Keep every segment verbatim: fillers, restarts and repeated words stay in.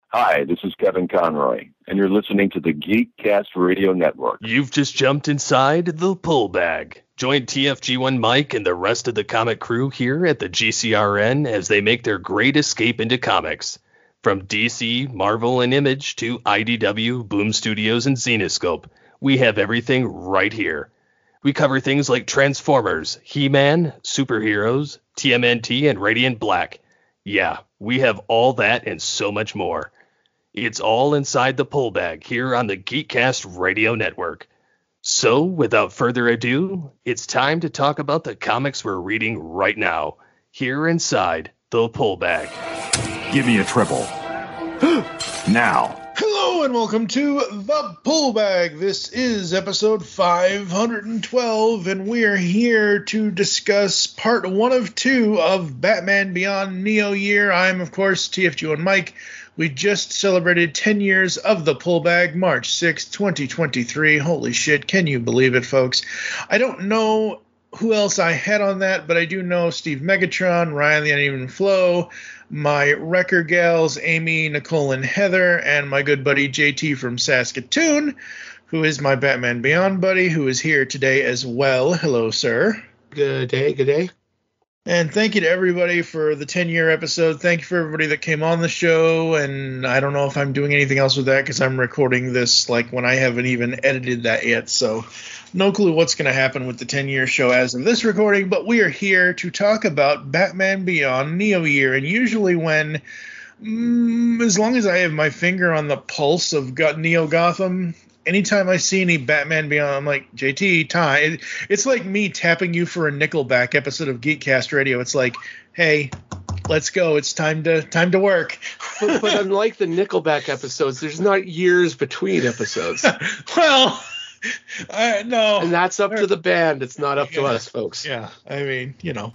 Hi, this is Kevin Conroy, and you're listening to the Geekcast Radio Network. You've just jumped inside the pull bag. Join T F G one Mike and the rest of the comic crew here at the G C R N as they make their great escape into comics. From D C, Marvel, and Image to I D W, Boom Studios, and Zenescope, we have everything right here. We cover things like Transformers, He-Man, superheroes, T M N T, and Radiant Black. Yeah, we have all that and so much more. It's all inside the pull bag here on the Geekcast Radio Network. So, without further ado, it's time to talk about the comics we're reading right now, here inside the pull bag. Give me a triple. Now. Hello and welcome to the Pull Bag. This is episode five hundred twelve, and we are here to discuss part one of two of Batman Beyond Neo Year. I'm, of course, T F G one Mike. We just celebrated ten years of the Pull Bag, March sixth, twenty twenty-three. Holy shit, can you believe it, folks? I don't know who else I had on that, but I do know Steve Megatron, Ryan the Uneven Flow, my Wrecker Gals, Amy, Nicole, and Heather, and my good buddy J T from Saskatoon, who is my Batman Beyond buddy, who is here today as well. Hello, sir. Good day, good day. And thank you to everybody for the ten-year episode. Thank you for everybody that came on the show. And I don't know if I'm doing anything else with that because I'm recording this like when I haven't even edited that yet. So no clue what's going to happen with the ten-year show as of this recording. But we are here to talk about Batman Beyond Neo Year. And usually when, mm, as long as I have my finger on the pulse of Got Neo Gotham, anytime I see any Batman Beyond, I'm like, J T, Ty. It, it's like me tapping you for a Nickelback episode of Geekcast Radio. It's like, hey, let's go. It's time to time to work. but, but unlike the Nickelback episodes, there's not years between episodes. Well, I, no. And that's up to the band. It's not up to yeah. us, folks. Yeah, I mean, you know.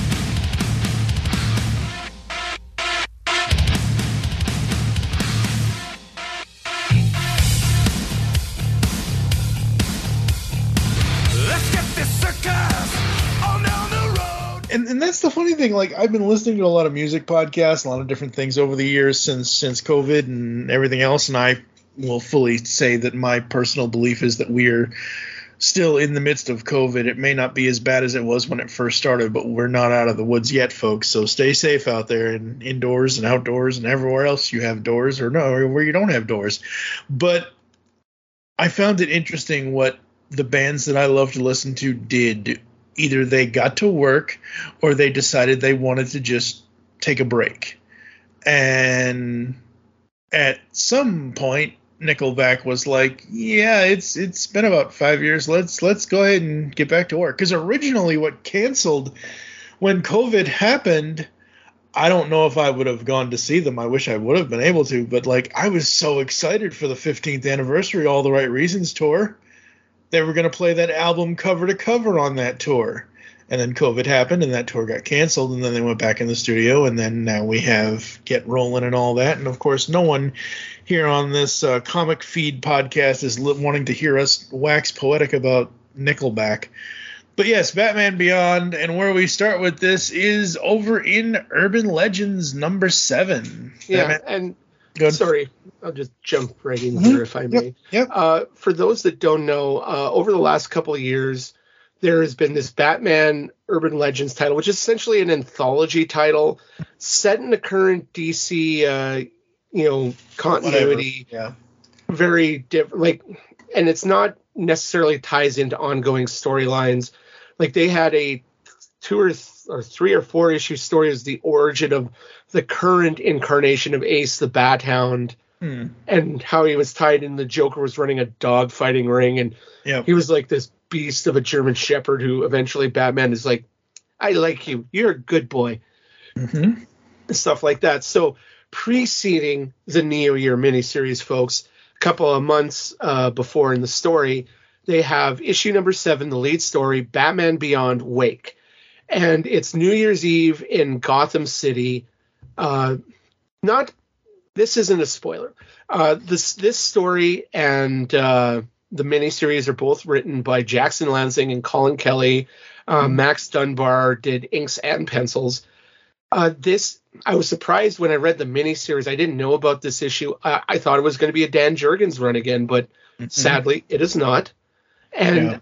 And, and that's the funny thing. Like, I've been listening to a lot of music podcasts, a lot of different things over the years since since COVID and everything else. And I will fully say that my personal belief is that we're still in the midst of COVID. It may not be as bad as it was when it first started, but we're not out of the woods yet, folks. So stay safe out there and indoors and outdoors and everywhere else you have doors or no, or where you don't have doors. But I found it interesting what the bands that I love to listen to did. Either they got to work or they decided they wanted to just take a break. And at some point, Nickelback was like, yeah, it's it's been about five years. Let's let's go ahead and get back to work. Because originally what canceled when COVID happened, I don't know if I would have gone to see them. I wish I would have been able to. But like, I was so excited for the fifteenth anniversary All the Right Reasons tour. They were going to play that album cover to cover on that tour. And then COVID happened and that tour got canceled. And then they went back in the studio. And then now we have Get Rolling and all that. And of course, no one here on this uh, comic feed podcast is li- wanting to hear us wax poetic about Nickelback. But yes, Batman Beyond. And where we start with this is over in Urban Legends number seven. Yeah. Batman- And Good. sorry, I'll just jump right in Mm-hmm. here if I may. Yep. Yep. Uh, for those that don't know, uh, over the last couple of years, there has been this Batman Urban Legends title, which is essentially an anthology title set in the current D C, uh, you know, continuity. Whatever. Yeah. Very different. Like, and it's not necessarily ties into ongoing storylines. Like they had a two or, th- or three or four issue story is the origin of the current incarnation of Ace the Bat Hound. Hmm. And how he was tied in. The Joker was running a dog fighting ring, and yep. he was like this beast of a German Shepherd who eventually Batman is like, I like you. You're a good boy. Mm-hmm. And stuff like that. So preceding the Neo Year miniseries, folks, a couple of months uh, before in the story, they have issue number seven, the lead story, Batman Beyond Wake. And it's New Year's Eve in Gotham City. Uh, not... This isn't a spoiler. Uh, this this story and uh, the miniseries are both written by Jackson Lansing and Colin Kelly. Uh, mm-hmm. Max Dunbar did inks and pencils. Uh, this, I was surprised when I read the miniseries. I didn't know about this issue. I, I thought it was going to be a Dan Jurgens run again, but mm-hmm. sadly, it is not. And yeah.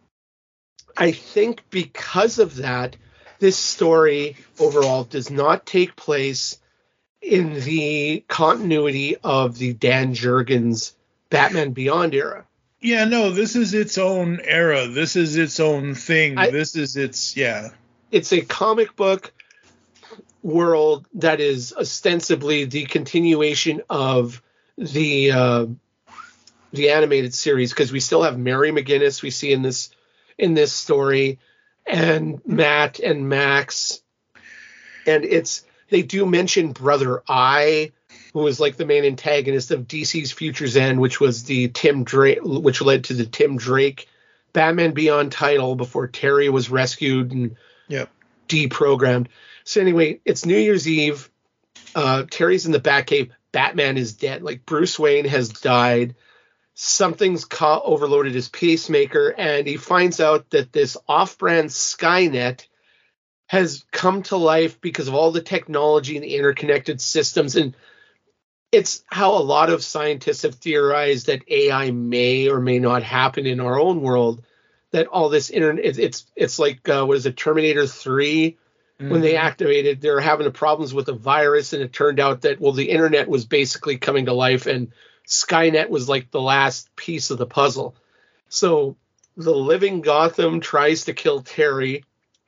I think because of that, this story overall does not take place in the continuity of the Dan Jurgens Batman Beyond era. Yeah, no, this is its own era. This is its own thing. I, this is its, yeah. It's a comic book world that is ostensibly the continuation of the uh, the animated series, because we still have Mary McGinnis we see in this in this story, and Matt and Max, and it's they do mention Brother Eye, who was like the main antagonist of D C's Future's End, which was the Tim Drake, which led to the Tim Drake Batman Beyond title before Terry was rescued and yep. deprogrammed. So anyway, it's New Year's Eve. Uh, Terry's in the Batcave. Batman is dead. Like Bruce Wayne has died. Something's ca- overloaded his pacemaker, and he finds out that this off-brand Skynet has come to life because of all the technology and the interconnected systems. And it's how a lot of scientists have theorized that A I may or may not happen in our own world. That all this internet, it's it's, it's like uh, what is it, Terminator three? Mm-hmm. When they activated, they were having problems with a virus, and it turned out that well, the internet was basically coming to life, and Skynet was like the last piece of the puzzle. So the living Gotham tries to kill Terry,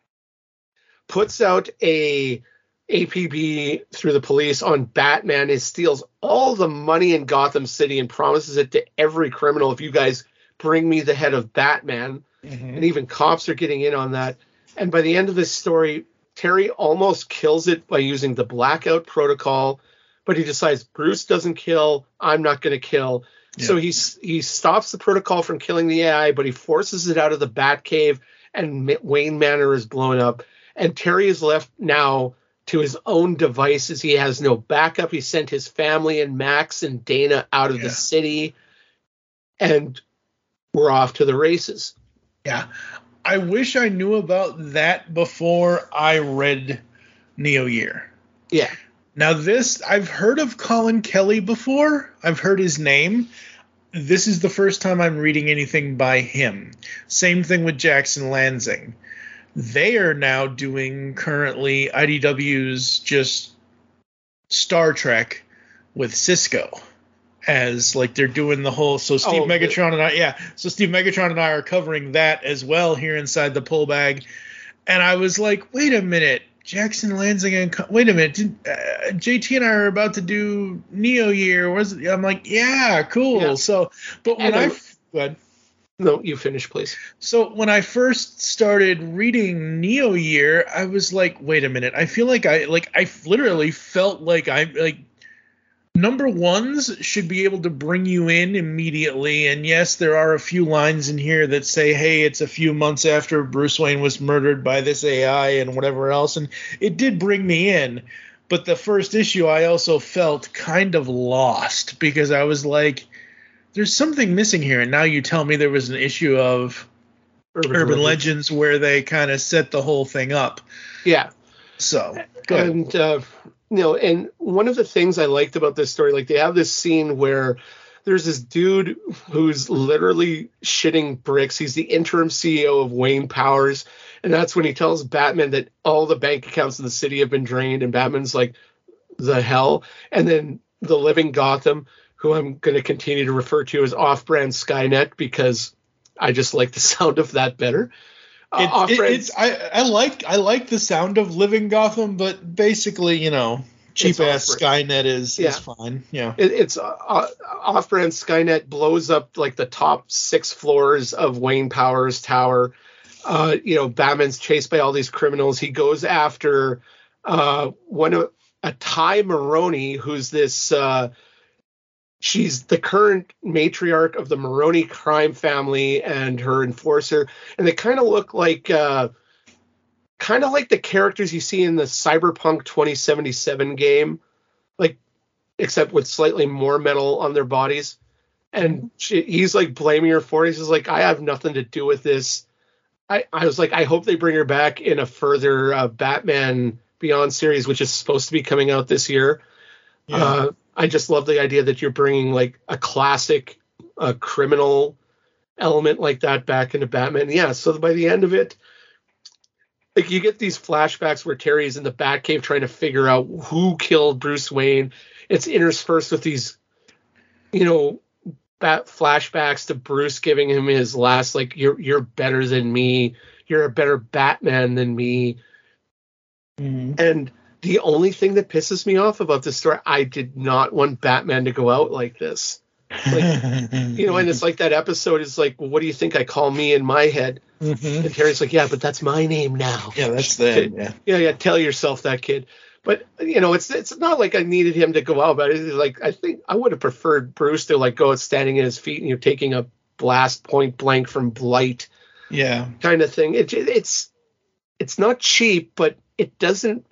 puts out a A P B through the police on Batman, and steals all the money in Gotham City and promises it to every criminal. If you guys bring me the head of Batman, mm-hmm. and even cops are getting in on that. And by the end of this story, Terry almost kills it by using the blackout protocol, but he decides Bruce doesn't kill, I'm not going to kill. Yeah. So he, he stops the protocol from killing the A I, but he forces it out of the Batcave, and Wayne Manor is blown up. And Terry is left now to his own devices. He has no backup. He sent his family and Max and Dana out of yeah. the city, and we're off to the races. Yeah. I wish I knew about that before I read Neo Year. Yeah. Now this, I've heard of Colin Kelly before. I've heard his name. This is the first time I'm reading anything by him. Same thing with Jackson Lansing. They are now doing currently I D W's just Star Trek with Cisco. As like they're doing the whole, so Steve oh, Megatron and I, yeah, so Steve Megatron and I are covering that as well here inside the pull bag, and I was like, wait a minute, Jackson Lansing and wait a minute, did, uh, J T and I are about to do Neo Year. Was it? I'm like, yeah, cool. Yeah. So, but when and I, go ahead. No, you finish, please. So when I first started reading Neo Year, I was like, wait a minute, I feel like I like I literally felt like I like. Number ones should be able to bring you in immediately. And yes, there are a few lines in here that say, hey, it's a few months after Bruce Wayne was murdered by this A I and whatever else. And it did bring me in. But the first issue, I also felt kind of lost because I was like, there's something missing here. And now you tell me there was an issue of Urban, Urban Legends. Legends where they kind of set the whole thing up. Yeah. So, go ahead. And, uh, You know, and one of the things I liked about this story, like they have this scene where there's this dude who's literally shitting bricks. He's the interim C E O of Wayne Powers. And that's when he tells Batman that all the bank accounts in the city have been drained. And Batman's like, the hell? And then the living Gotham, who I'm going to continue to refer to as off-brand Skynet because I just like the sound of that better. It, uh, it, it's I, I like I like the sound of living Gotham, but basically, you know, cheap ass Skynet is, yeah. is fine. Yeah, it, it's uh, off-brand Skynet blows up like the top six floors of Wayne Powers Tower. Uh, you know, Batman's chased by all these criminals. He goes after uh, one of a Ty Maroney, who's this. Uh, She's the current matriarch of the Maroney crime family and her enforcer. And they kind of look like uh, kind of like the characters you see in the Cyberpunk twenty seventy-seven game, like except with slightly more metal on their bodies. And she, he's like blaming her for it. He's like, I have nothing to do with this. I, I was like, I hope they bring her back in a further uh, Batman Beyond series, which is supposed to be coming out this year. Yeah. Uh, I just love the idea that you're bringing like a classic uh, criminal element like that back into Batman. Yeah, so by the end of it, like you get these flashbacks where Terry's in the Batcave trying to figure out who killed Bruce Wayne. It's interspersed with these, you know, bat flashbacks to Bruce giving him his last, like, you're you're better than me. You're a better Batman than me. Mm-hmm. And the only thing that pisses me off about this story, I did not want Batman to go out like this. Like, you know, and it's like that episode is like, well, what do you think I call me in my head? Mm-hmm. And Terry's like, yeah, but that's my name now. Yeah, that's them. Yeah. Yeah, yeah. Tell yourself that, kid. But you know, it's it's not like I needed him to go out, but it's like I think I would have preferred Bruce to like go out standing at his feet and you're taking a blast point blank from Blight, Yeah. kind of thing. It, it's it's not cheap, but it doesn't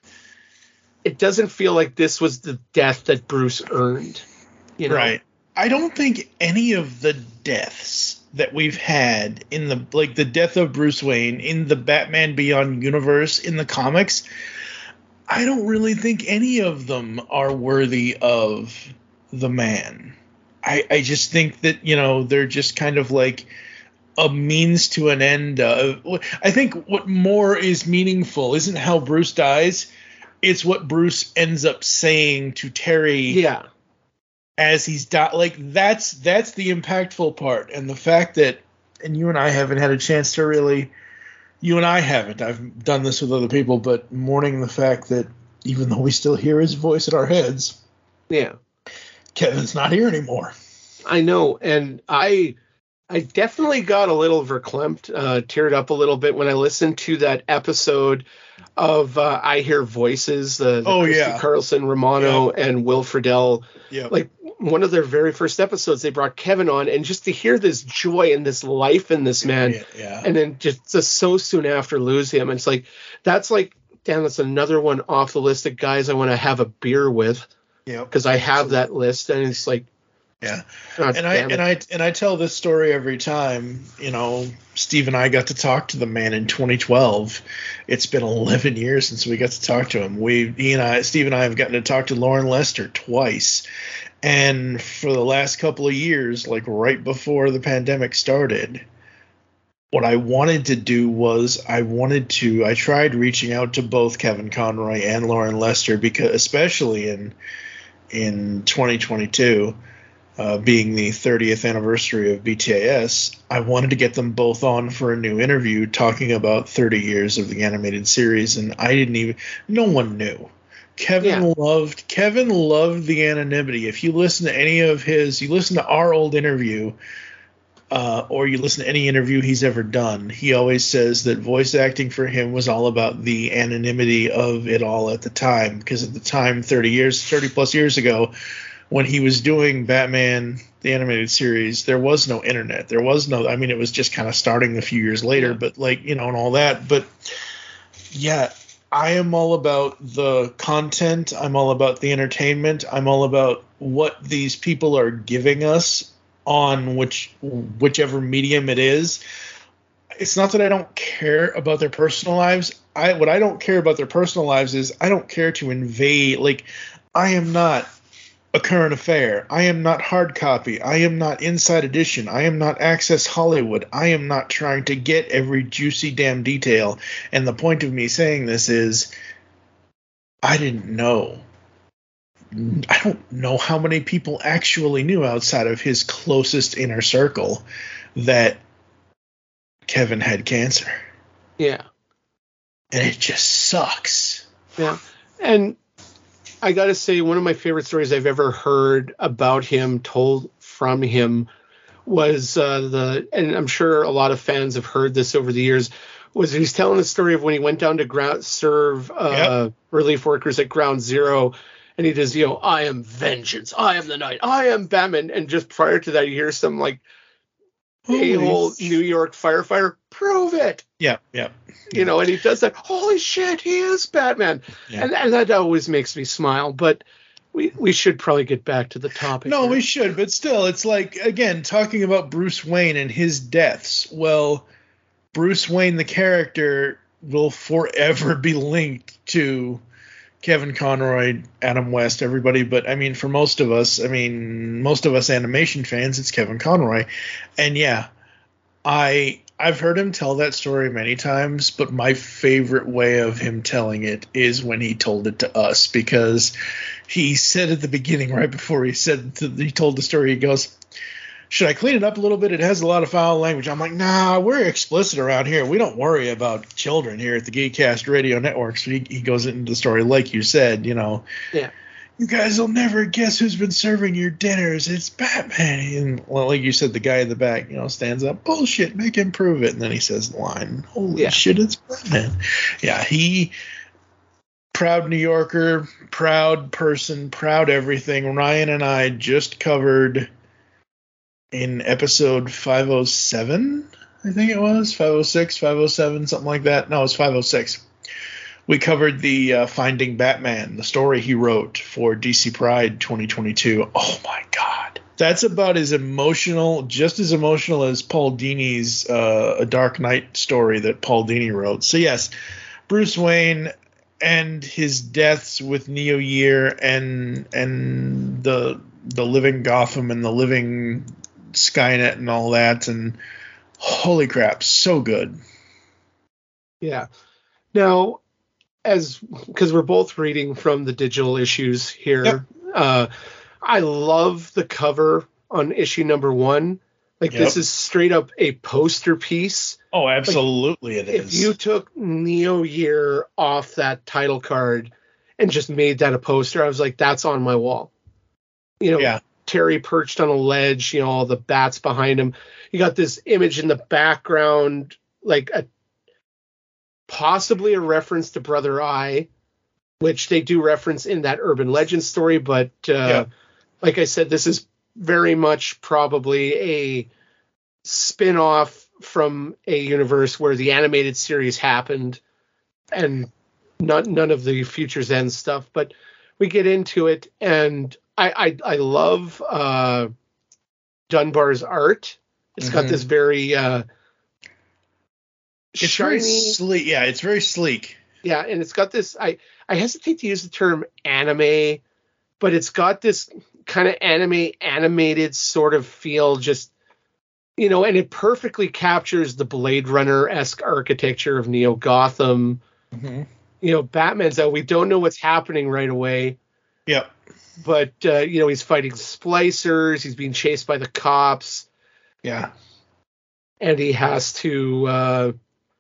it doesn't feel like this was the death that Bruce earned. You know? Right. I don't think any of the deaths that we've had in the, like the death of Bruce Wayne in the Batman Beyond universe in the comics, I don't really think any of them are worthy of the man. I, I just think that, you know, they're just kind of like a means to an end. Uh, I think what more is meaningful isn't how Bruce dies. It's what Bruce ends up saying to Terry. Yeah. As he's died, like that's that's the impactful part, and the fact that, and you and I haven't had a chance to really, you and I haven't. I've done this with other people, but mourning the fact that even though we still hear his voice in our heads, Yeah. Kevin's not here anymore. I know, and I I definitely got a little verklempt, uh, teared up a little bit when I listened to that episode of uh, I Hear Voices, the, the Oh, Christy yeah. Carlson Romano and Will Friedle. Yeah, Like one of their very first episodes, they brought Kevin on, and just to hear this joy and this life in this man, yeah, yeah. and then just, just so soon after lose him, and it's like that's like, damn, that's another one off the list of guys I want to have a beer with, yeah. because I have that list, and it's like, Yeah, God and I damn it. and I and I tell this story every time. You know, Steve and I got to talk to the man in twenty twelve. It's been eleven years since we got to talk to him. We, he and I, Steve and I, have gotten to talk to Lauren Lester twice, and for the last couple of years, like right before the pandemic started, what I wanted to do was I wanted to. I tried reaching out to both Kevin Conroy and Lauren Lester because, especially in in twenty twenty-two. Uh, being the thirtieth anniversary of B T A S, I wanted to get them both on for a new interview talking about thirty years of the animated series, and I didn't even, no one knew. Kevin Yeah. loved, Kevin loved the anonymity. If you listen to any of his, you listen to our old interview, uh, or you listen to any interview he's ever done, he always says that voice acting for him was all about the anonymity of it all at the time, because at the time, thirty years, thirty plus years ago, when he was doing Batman, the animated series, there was no internet. There was no, I mean, it was just kind of starting a few years later, Yeah. but like, you know, and all that. But yeah, I am all about the content. I'm all about the entertainment. I'm all about what these people are giving us on which, whichever medium it is. It's not that I don't care about their personal lives. I, what I don't care about their personal lives is I don't care to invade, like, I am not a current affair. I am not hard copy. I am not Inside Edition. I am not Access Hollywood. I am not trying to get every juicy damn detail. And the point of me saying this is I didn't know. I don't know how many people actually knew outside of his closest inner circle that Kevin had cancer. yeah. And it just sucks. Yeah. And I got to say, one of my favorite stories I've ever heard about him, told from him, was uh, the, and I'm sure a lot of fans have heard this over the years, was he's telling the story of when he went down to ground, serve uh, Yep. relief workers at Ground Zero, and he does, you know, I am vengeance, I am the night, I am Batman. And just prior to that, you hear some like Holy a-hole sh- New York firefighter, prove it. Yeah, yeah. You know, and he does that. Holy shit, he is Batman. Yeah. And, and that always makes me smile. But we, we should probably get back to the topic. No, here. we should, but still, it's like, again, talking about Bruce Wayne and his deaths. Well, Bruce Wayne, the character, will forever be linked to Kevin Conroy, Adam West, everybody. But I mean, for most of us, I mean, most of us animation fans, it's Kevin Conroy. And yeah, I I've heard him tell that story many times, but my favorite way of him telling it is when he told it to us, because he said at the beginning, right before he said to, he told the story, he goes, "Should I clean it up a little bit? It has a lot of foul language." I'm like, "Nah, we're explicit around here. We don't worry about children here at the Geekcast Radio Network." So he, he goes into the story, like you said, you know, yeah. "You guys will never guess who's been serving your dinners. It's Batman." And well, like you said, the guy in the back, you know, stands up, "Bullshit, make him prove it." And then he says the line, "Holy yeah. shit, it's Batman." Yeah, he, proud New Yorker, proud person, proud everything. Ryan and I just covered in episode five oh seven, I think it was, five oh six, five oh seven, something like that. No, it was five oh six. We covered the uh, Finding Batman, the story he wrote for D C Pride twenty twenty-two. Oh, my God. That's about as emotional, just as emotional as Paul Dini's uh, A Dark Knight story that Paul Dini wrote. So, yes, Bruce Wayne and his deaths with Neo Year and and the the living Gotham and the living Skynet and all that. And holy crap, so good. Yeah. Now, as because we're both reading from the digital issues here, Yep. uh, I love the cover on issue number one. Like Yep. this is straight up a poster piece. Oh, absolutely it If is. you took Neo Year off that title card and just made that a poster, I was like, that's on my wall. You know, Yeah. Terry perched on a ledge, you know, all the bats behind him. You got this image in the background, like a possibly a reference to Brother Eye, which they do reference in that urban legend story. But uh, Yeah. like I said, this is very much probably a spin-off from a universe where the animated series happened and not, none of the Future's End stuff. But we get into it, and I, I, I love uh, Dunbar's art. It's got Mhm. this very uh, It's shiny... very sleek. Yeah, it's very sleek. Yeah, and it's got this, I, I hesitate to use the term anime, but it's got this kind of anime animated sort of feel, just, you know, and it perfectly captures the Blade Runner-esque architecture of Neo Gotham. Mm-hmm. You know, Batman's out. We don't know what's happening right away, Yep. but, uh, you know, he's fighting splicers. He's being chased by the cops, Yeah. and he has to, uh,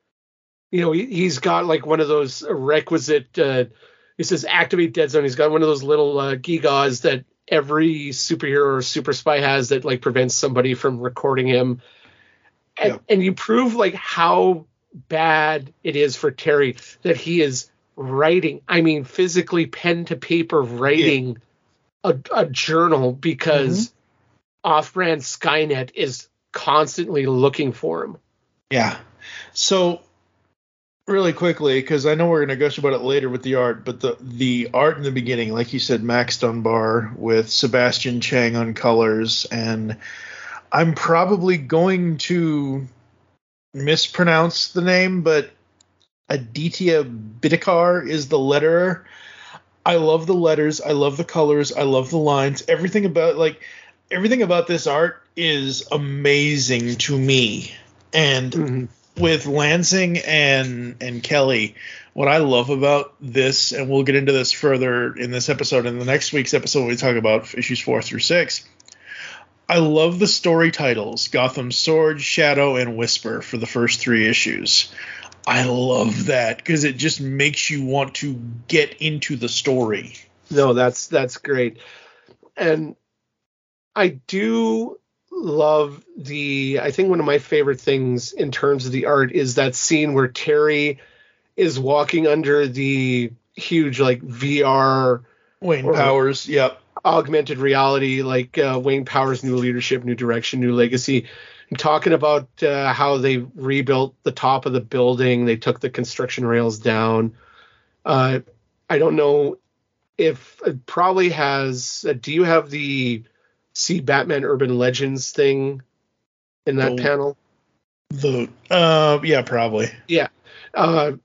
you know, he, he's got like one of those requisite, uh, he says activate dead zone. He's got one of those little uh, gigas that every superhero or super spy has that like prevents somebody from recording him. And, Yep. and you prove like how bad it is for Terry that he is writing, I mean, physically pen to paper writing a, a journal because off-brand Skynet is constantly looking for him. Yeah. So really quickly, because I know we're going to gush about it later with the art, but the the art in the beginning, like you said, Max Dunbar with Sebastian Chang on colors, and I'm probably going to mispronounce the name, but Aditya Bidikar is the letterer. I love the letters, I love the colors, I love the lines. Everything about like everything about this art is amazing to me. And Mm-hmm. with Lansing and and Kelly, what I love about this, and we'll get into this further in this episode, in the next week's episode when we talk about issues four through six, I love the story titles, Gotham Sword, Shadow, and Whisper for the first three issues. I love that because it just makes you want to get into the story. No, that's that's great. And I do love the, I think one of my favorite things in terms of the art is that scene where Terry is walking under the huge like V R Wayne Or- Powers, yep. augmented reality, like uh, Wayne Powers' new leadership, new direction, new legacy, and talking about uh, how they rebuilt the top of the building. They took the construction rails down. Uh, I don't know if it probably has, uh, do you have the See Batman Urban Legends thing in that Oh. panel? The uh, yeah, probably. Uh,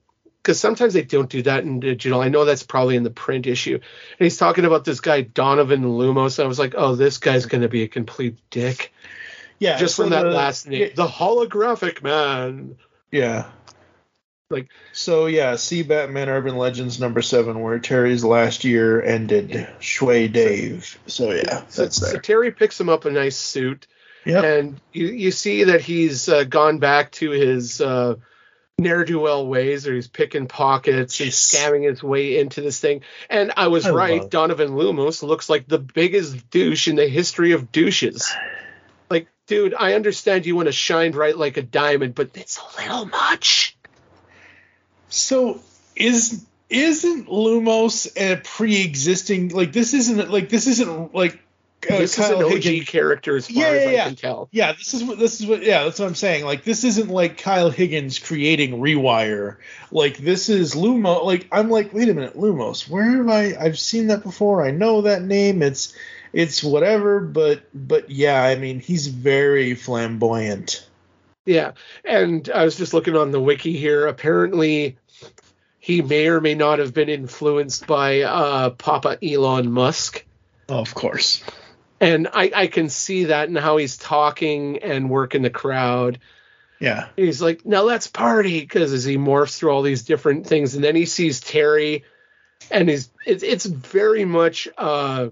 because sometimes they don't do that in digital. I know that's probably in the print issue. And he's talking about this guy, Donovan Lumos. And I was like, oh, this guy's going to be a complete dick. Yeah. Just so from that the, last name. it- the holographic man. Yeah. Like, So, yeah, see Batman Urban Legends number seven, where Terry's last year ended. Shui Dave. So, yeah, so, that's so there. Terry picks him up a nice suit. Yep. And you, you see that he's uh, gone back to his uh, ne'er-do-well ways, or he's picking pockets and Yes. scamming his way into this thing. And I was I right. love- Donovan Lumos looks like the biggest douche in the history of douches. Like, dude, I understand you want to shine bright like a diamond, but it's a little much. So, is isn't Lumos a pre-existing, like, this isn't, like, this isn't, like, uh, This is Kyle an O G Higgins- character as far Yeah, as yeah, I yeah. can tell. Yeah, this is what this is what yeah, that's what I'm saying. Like, this isn't like Kyle Higgins creating Rewire. Like, this is Lumos. Like, I'm like, wait a minute, Lumos. Where have I? I've seen that before. I know that name. It's it's whatever. But but yeah, I mean, he's very flamboyant. Yeah, and I was just looking on the wiki here. Apparently, he may or may not have been influenced by uh, Papa Elon Musk. Oh, of course. And I, I can see that in how he's talking and working the crowd. Yeah. He's like, now let's party, because as he morphs through all these different things, and then he sees Terry, and he's it's it's very much uh,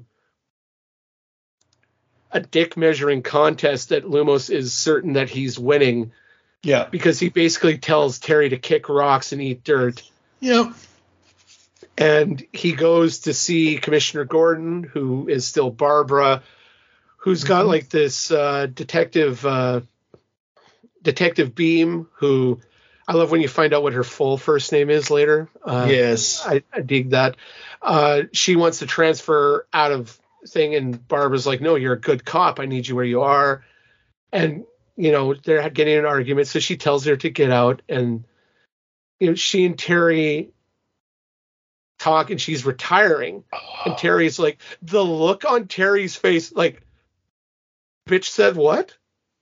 a dick measuring contest that Lumos is certain that he's winning, Yeah. because he basically tells Terry to kick rocks and eat dirt. Yep. And he goes to see Commissioner Gordon, who is still Barbara, who's got Mhm. like this uh, detective uh, detective Beam, who I love when you find out what her full first name is later. Uh, Yes. I, I dig that. Uh, she wants to transfer out of thing, and Barbara's like, no, you're a good cop. I need you where you are. And, you know, they're getting in an argument, so she tells her to get out. And, you know, she and Terry talk, and she's retiring. And Terry's like, the look on Terry's face, like, bitch said what?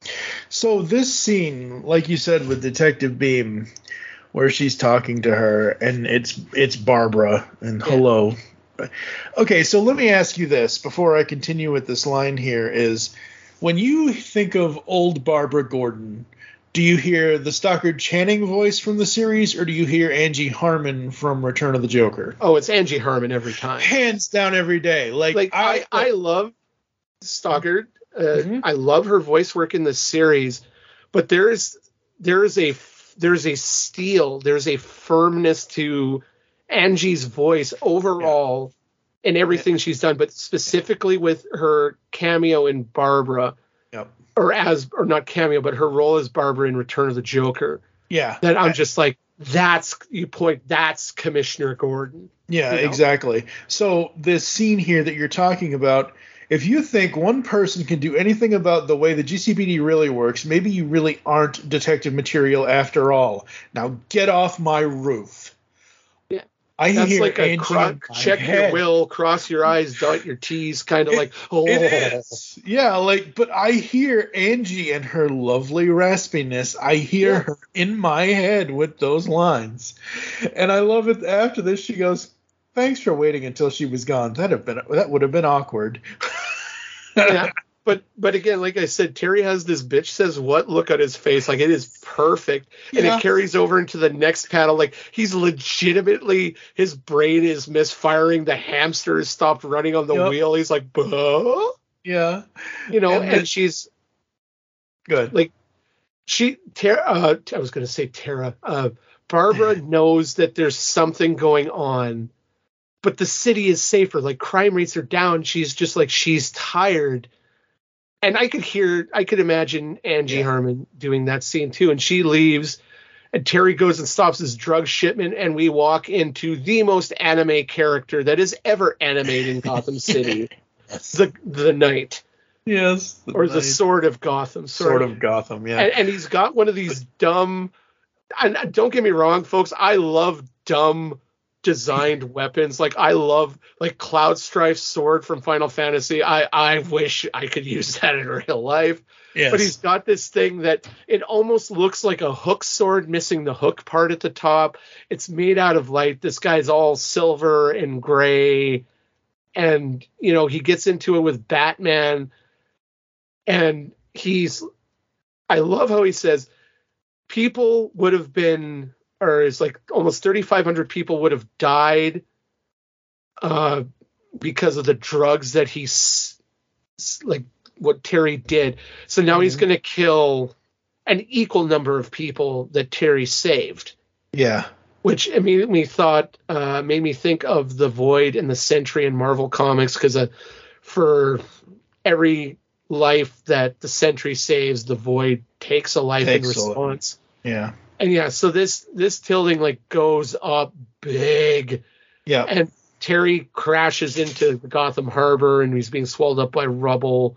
So this scene, like you said, with Detective Beam, where she's talking to her, and it's it's Barbara, and Yeah. hello. Okay, so let me ask you this before I continue with this line here: is when you think of old Barbara Gordon, do you hear the Stockard Channing voice from the series, or do you hear Angie Harmon from Return of the Joker? Oh, it's Angie Harmon every time. Hands down, every day. Like, Like, I, I, I love Stockard. Uh, Mhm. I love her voice work in this series, but there is there is a there's a steel, there's a firmness to Angie's voice overall in everything she's done, but specifically with her cameo in Barbara, Yep. or as or not cameo, but her role as Barbara in Return of the Joker. yeah. That I'm just like, that's you point, that's Commissioner Gordon. Yeah, you know? exactly. So this scene here that you're talking about, if you think one person can do anything about the way the G C P D really works, maybe you really aren't detective material after all. Now get off my roof. Yeah. I That's hear like a Angie cro- in my check your head. will, cross your eyes, dot your T's, kind of It- like, oh, It is. Yeah, like, but I hear Angie and her lovely raspiness. I hear Yeah. her in my head with those lines. And I love it. After this, she goes, thanks for waiting until she was gone. That'd have been, that would have been awkward. yeah. But but again, like I said, Terry has this bitch says what look on his face. Like, it is perfect. And Yeah. it carries over into the next panel. Like, he's legitimately, his brain is misfiring. The hamster has stopped running on the Yep. wheel. He's like, "Buh?" Yeah. You know, And and, the- she's, Good. like, she, Tara, uh, I was going to say Tara, uh, Barbara knows that there's something going on, but the city is safer. Like, crime rates are down. She's just like, she's tired. And I could hear, I could imagine Angie Yeah. Harmon doing that scene too. And she leaves, and Terry goes and stops his drug shipment, and we walk into the most anime character that is ever animated in Gotham City, Yes. the the Knight, Yes. or the night- Sword of Gotham. sort Sorry. of Gotham. Yeah. And, and he's got one of these dumb, and don't get me wrong, folks, I love dumb designed weapons. Like I love like Cloud Strife's sword from Final Fantasy. I I wish I could use that in real life. Yes. But he's got this thing that it almost looks like a hook sword, missing the hook part at the top. It's made out of light. This guy's all silver and gray. And, you know, he gets into it with Batman. And he's, I love how he says, people would have been, or it's like almost thirty-five hundred people would have died uh, because of the drugs that he's, like, what Terry did. So now mm-hmm. he's going to kill an equal number of people that Terry saved. Yeah. Which immediately thought, uh, made me think of the Void and the Sentry in Marvel Comics, because uh, for every life that the Sentry saves, the Void takes a life takes in response. A, yeah. And yeah, so this this tilting like goes up big. Yeah. And Terry crashes into Gotham Harbor and he's being swallowed up by rubble.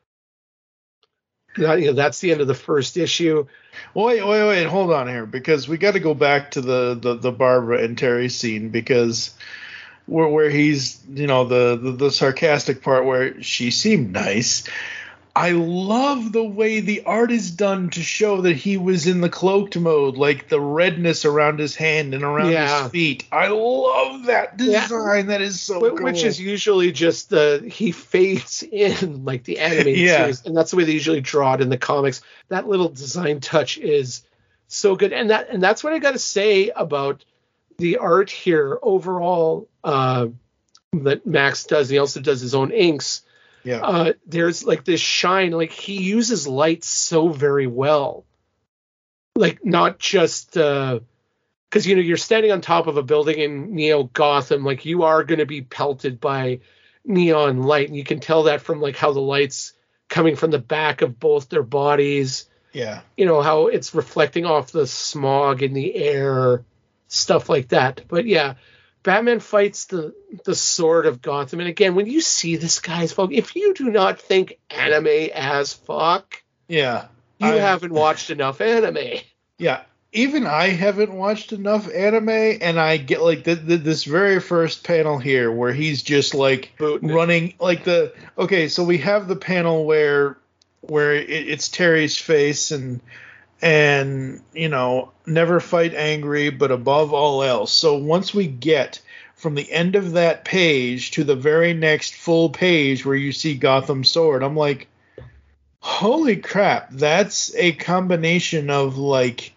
That, you know, that's the end of the first issue. Wait, wait, wait, hold on here, because we got to go back to the, the, the Barbara and Terry scene, because where where he's, you know, the, the, the sarcastic part where she seemed nice. I love the way the art is done to show that he was in the cloaked mode, like the redness around his hand and around yeah. his feet. I love that design. Yeah. That is so Which cool. Which is usually just the he fades in like the animated yeah. series, and that's the way they usually draw it in the comics. That little design touch is so good, and that and that's what I got to say about the art here overall uh, that Max does. He also does his own inks. Yeah. Uh, there's like this shine, like he uses light so very well. Like not just uh because you know you're standing on top of a building in Neo Gotham, like you are going to be pelted by neon light, and you can tell that from like how the light's coming from the back of both their bodies. Yeah. You know how it's reflecting off the smog in the air, stuff like that. But yeah, Batman fights the the sword of Gotham, and again, when you see this guy's folk, if you do not think anime as fuck, yeah, you I, haven't watched enough anime. Yeah, even I haven't watched enough anime, and I get like the, the, this very first panel here where he's just like Booting running, it. like the okay, so we have the panel where where it, it's Terry's face and. And, you know, never fight angry, but above all else. So once we get from the end of that page to the very next full page where you see Gotham Sword, I'm like, holy crap, that's a combination of, like,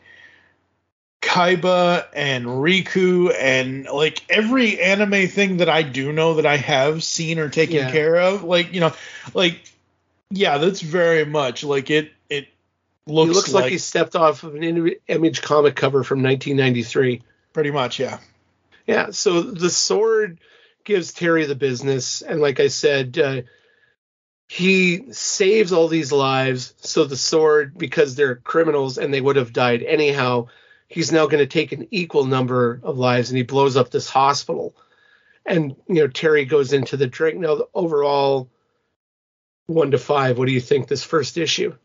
Kaiba and Riku and, like, every anime thing that I do know that I have seen or taken yeah. care of. Like, you know, like, yeah, that's very much, like, it, it, Looks he looks like, like he stepped off of an Image comic cover from nineteen ninety-three. Pretty much, yeah. Yeah, so the sword gives Terry the business, and like I said, uh, he saves all these lives, so the sword, because they're criminals and they would have died anyhow, he's now going to take an equal number of lives, and he blows up this hospital. And, you know, Terry goes into the drink. Now, the overall, one to five, what do you think this first issue?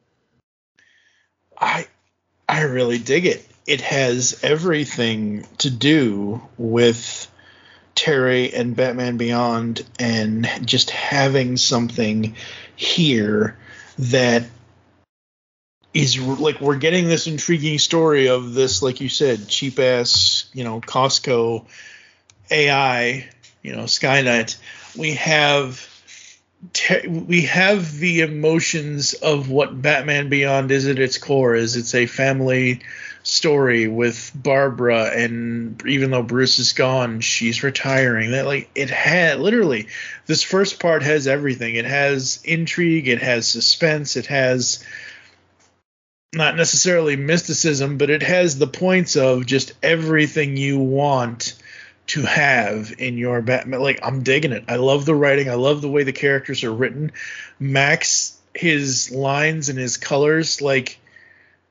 I I really dig it. It has everything to do with Terry and Batman Beyond and just having something here that is like we're getting this intriguing story of this, like you said, cheap ass, you know, Costco A I, you know, Skynet. We have Te- we have the emotions of what Batman Beyond is at its core. Is it's a family story with Barbara, and even though Bruce is gone, she's retiring. That like it had literally this first part has everything. It has intrigue, it has suspense, it has not necessarily mysticism, but it has the points of just everything you want to have in your Batman. Like, I'm digging it. I love the writing. I love the way the characters are written. Max, his lines and his colors, like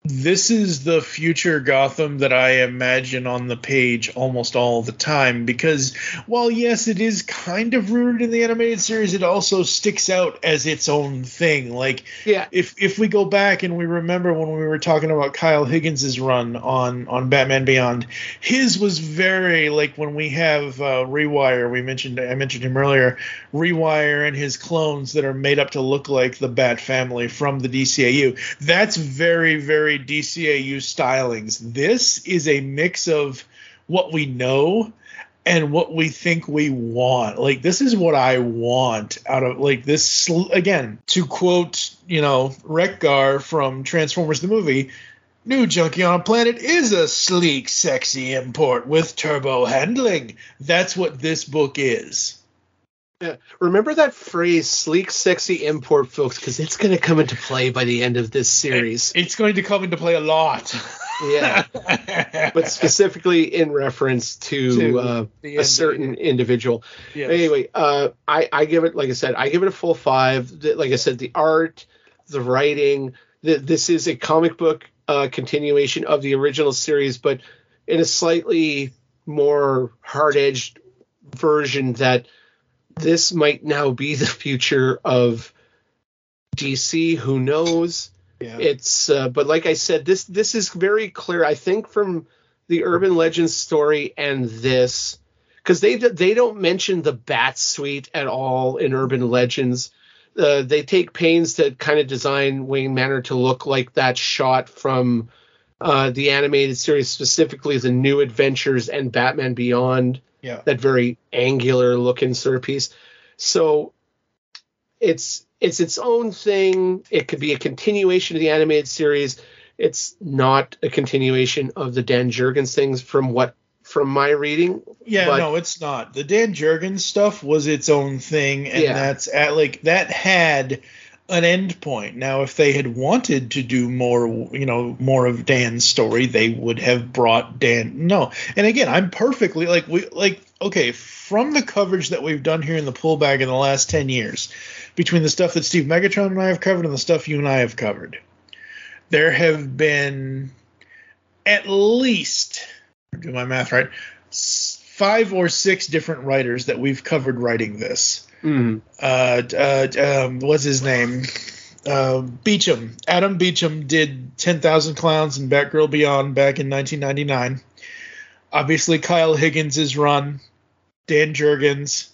this is the future Gotham that I imagine on the page almost all the time, because while yes, it is kind of rooted in the animated series, it also sticks out as its own thing. Like, yeah, if if we go back and we remember when we were talking about Kyle Higgins's run on on Batman Beyond, his was very like when we have uh, Rewire. We mentioned I mentioned him earlier. Rewire and his clones that are made up to look like the Bat family from the D C A U. That's very very D C A U stylings. This is a mix of what we know and what we think we want. Like, this is what I want out of, like, this, again, to quote, you know, Wreck-Gar from Transformers the movie, New Junkie on Planet is a sleek, sexy import with turbo handling. That's what this book is. Yeah. Remember that phrase, sleek, sexy import, folks, because it's going to come into play by the end of this series. It's going to come into play a lot. Yeah. But specifically in reference to, to uh, a certain individual. Yes. Anyway, uh, I, I give it, like I said, I give it a full five. Like I said, the art, the writing, the, this is a comic book uh, continuation of the original series, but in a slightly more hard-edged version that this might now be the future of D C. Who knows? Yeah. It's, uh, but like I said, this this is very clear. I think from the Urban Legends story and this, because they they don't mention the Bat Suite at all in Urban Legends. Uh, they take pains to kind of design Wayne Manor to look like that shot from uh, the animated series, specifically the New Adventures and Batman Beyond. Yeah. That very angular looking sort of piece. So it's it's its own thing. It could be a continuation of the animated series. It's not a continuation of the Dan Jurgens things from what from my reading. Yeah, but, no, it's not. The Dan Jurgens stuff was its own thing, and yeah. that's at like that had an end point. Now, if they had wanted to do more, you know, more of Dan's story, they would have brought Dan. No, and again, I'm perfectly like we like okay from the coverage that we've done here in the pull bag in the last ten years, between the stuff that Steve Megatron and I have covered and the stuff you and I have covered, there have been at least, do my math right, five or six different writers that we've covered writing this. Mm. Uh, uh, um, what's his name? Uh, Beecham. Adam Beecham did ten thousand Clowns and Batgirl Beyond back in nineteen ninety-nine. Obviously, Kyle Higgins' run, Dan Jurgens,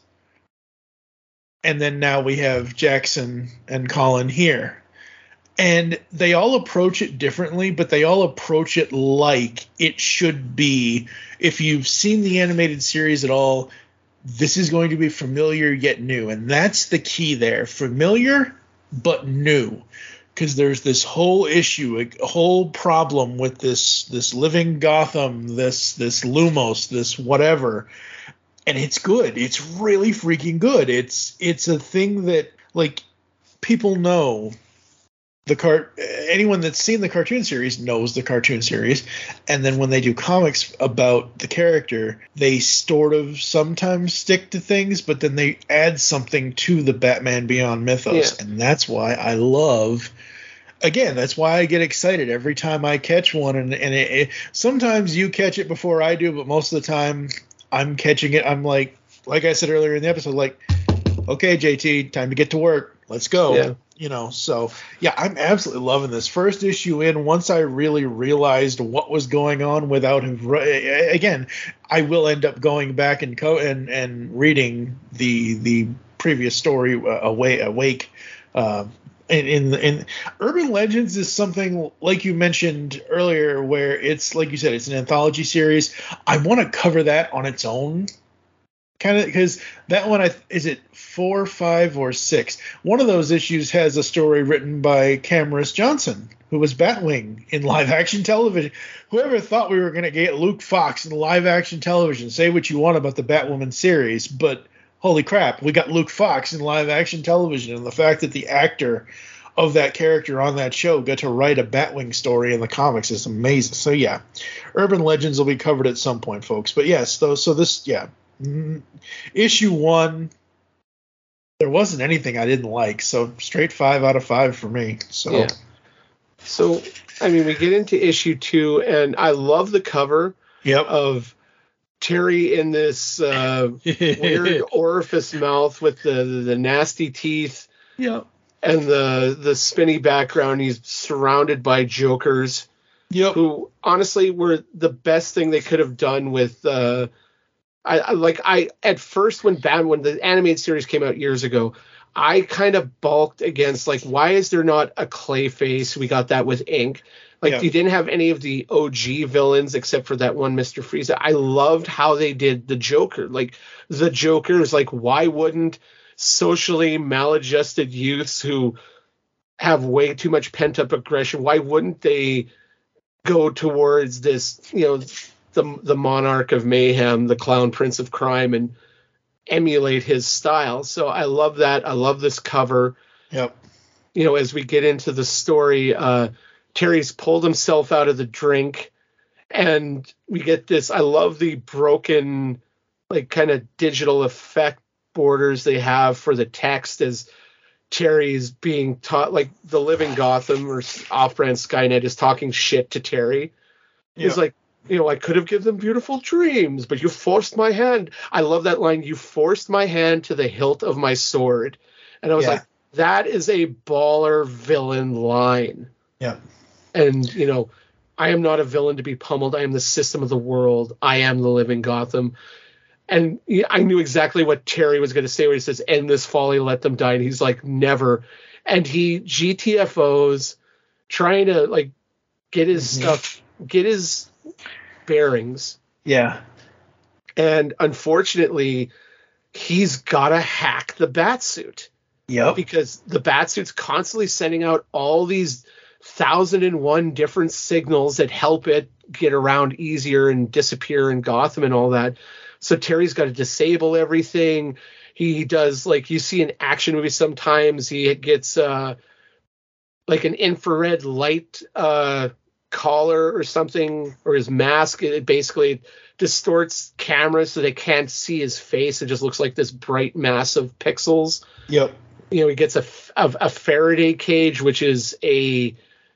and then now we have Jackson and Colin here. And they all approach it differently, but they all approach it like it should be. If you've seen the animated series at all, this is going to be familiar yet new, and that's the key there. Familiar, but new. Because there's this whole issue, a whole problem with this this living Gotham, this this Lumos, this whatever, and it's good. It's really freaking good. It's it's a thing that, like, people know. The cart anyone that's seen the cartoon series knows the cartoon series, and then when they do comics about the character, they sort of sometimes stick to things, but then they add something to the Batman Beyond mythos, yeah. And that's why I love. Again, that's why I get excited every time I catch one, and and it, it, sometimes you catch it before I do, but most of the time I'm catching it. I'm like, like I said earlier in the episode, like, okay, J T, time to get to work. Let's go. Yeah. You know, so yeah, I'm absolutely loving this first issue in. Once I really realized what was going on without him, again, I will end up going back and co- and and reading the the previous story, uh, Awake. Awake. Uh, in, in in Urban Legends is something like you mentioned earlier, where it's like you said, it's an anthology series. I want to cover that on its own. Kind of, because that one, I is it four, five, or six? One of those issues has a story written by Cameron Johnson, who was Batwing in live-action television. Whoever thought we were going to get Luke Fox in live-action television? Say what you want about the Batwoman series, but holy crap, we got Luke Fox in live-action television, and the fact that the actor of that character on that show got to write a Batwing story in the comics is amazing. So yeah, Urban Legends will be covered at some point, folks. But yes, though, so this, yeah. Issue one, there wasn't anything I didn't like, so straight five out of five for me. So, yeah. So I mean, we get into issue two, and I love the cover Yep. of Terry in this uh, weird orifice mouth with the, the, the nasty teeth. Yep. And the the spinny background. He's surrounded by jokers. Yep. Who honestly were the best thing they could have done with. Uh, I, I like I at first when Batman when the animated series came out years ago, I kind of balked against like why is there not a Clayface? We got that with Ink. Like Yeah. you didn't have any of the O G villains except for that one Mister Frieza. I loved how they did the Joker. Like the Joker is like why wouldn't socially maladjusted youths who have way too much pent up aggression, why wouldn't they go towards this, you know, the the monarch of mayhem, the clown prince of crime, and emulate his style? So I love that. I love this cover. Yep. You know, as we get into the story, uh, Terry's pulled himself out of the drink, and we get this. I love the broken, like, kind of digital effect borders they have for the text as Terry's being taught, like the living Gotham or off-brand Skynet is talking shit to Terry. Yeah. He's like, you know, I could have given them beautiful dreams, but you forced my hand. I love that line. You forced my hand to the hilt of my sword. And I was Yeah. like, that is a baller villain line. Yeah. And, you know, I am not a villain to be pummeled. I am the system of the world. I am the living Gotham. And I knew exactly what Terry was going to say when he says, end this folly, let them die. And he's like, never. And he G T F Os, trying to, like, get his Mhm. stuff, get his bearings. Yeah. And unfortunately, he's got to hack the Batsuit. Yep. Because the Batsuit's constantly sending out all these thousand and one different signals that help it get around easier and disappear in Gotham and all that. So Terry's got to disable everything. He does, like you see in action movies sometimes, he gets uh, like an infrared light uh, collar or something, or his mask. It basically distorts cameras so they can't see his face. It just looks like this bright mass of pixels. Yep. You know, he gets a, a, a Faraday cage, which is a...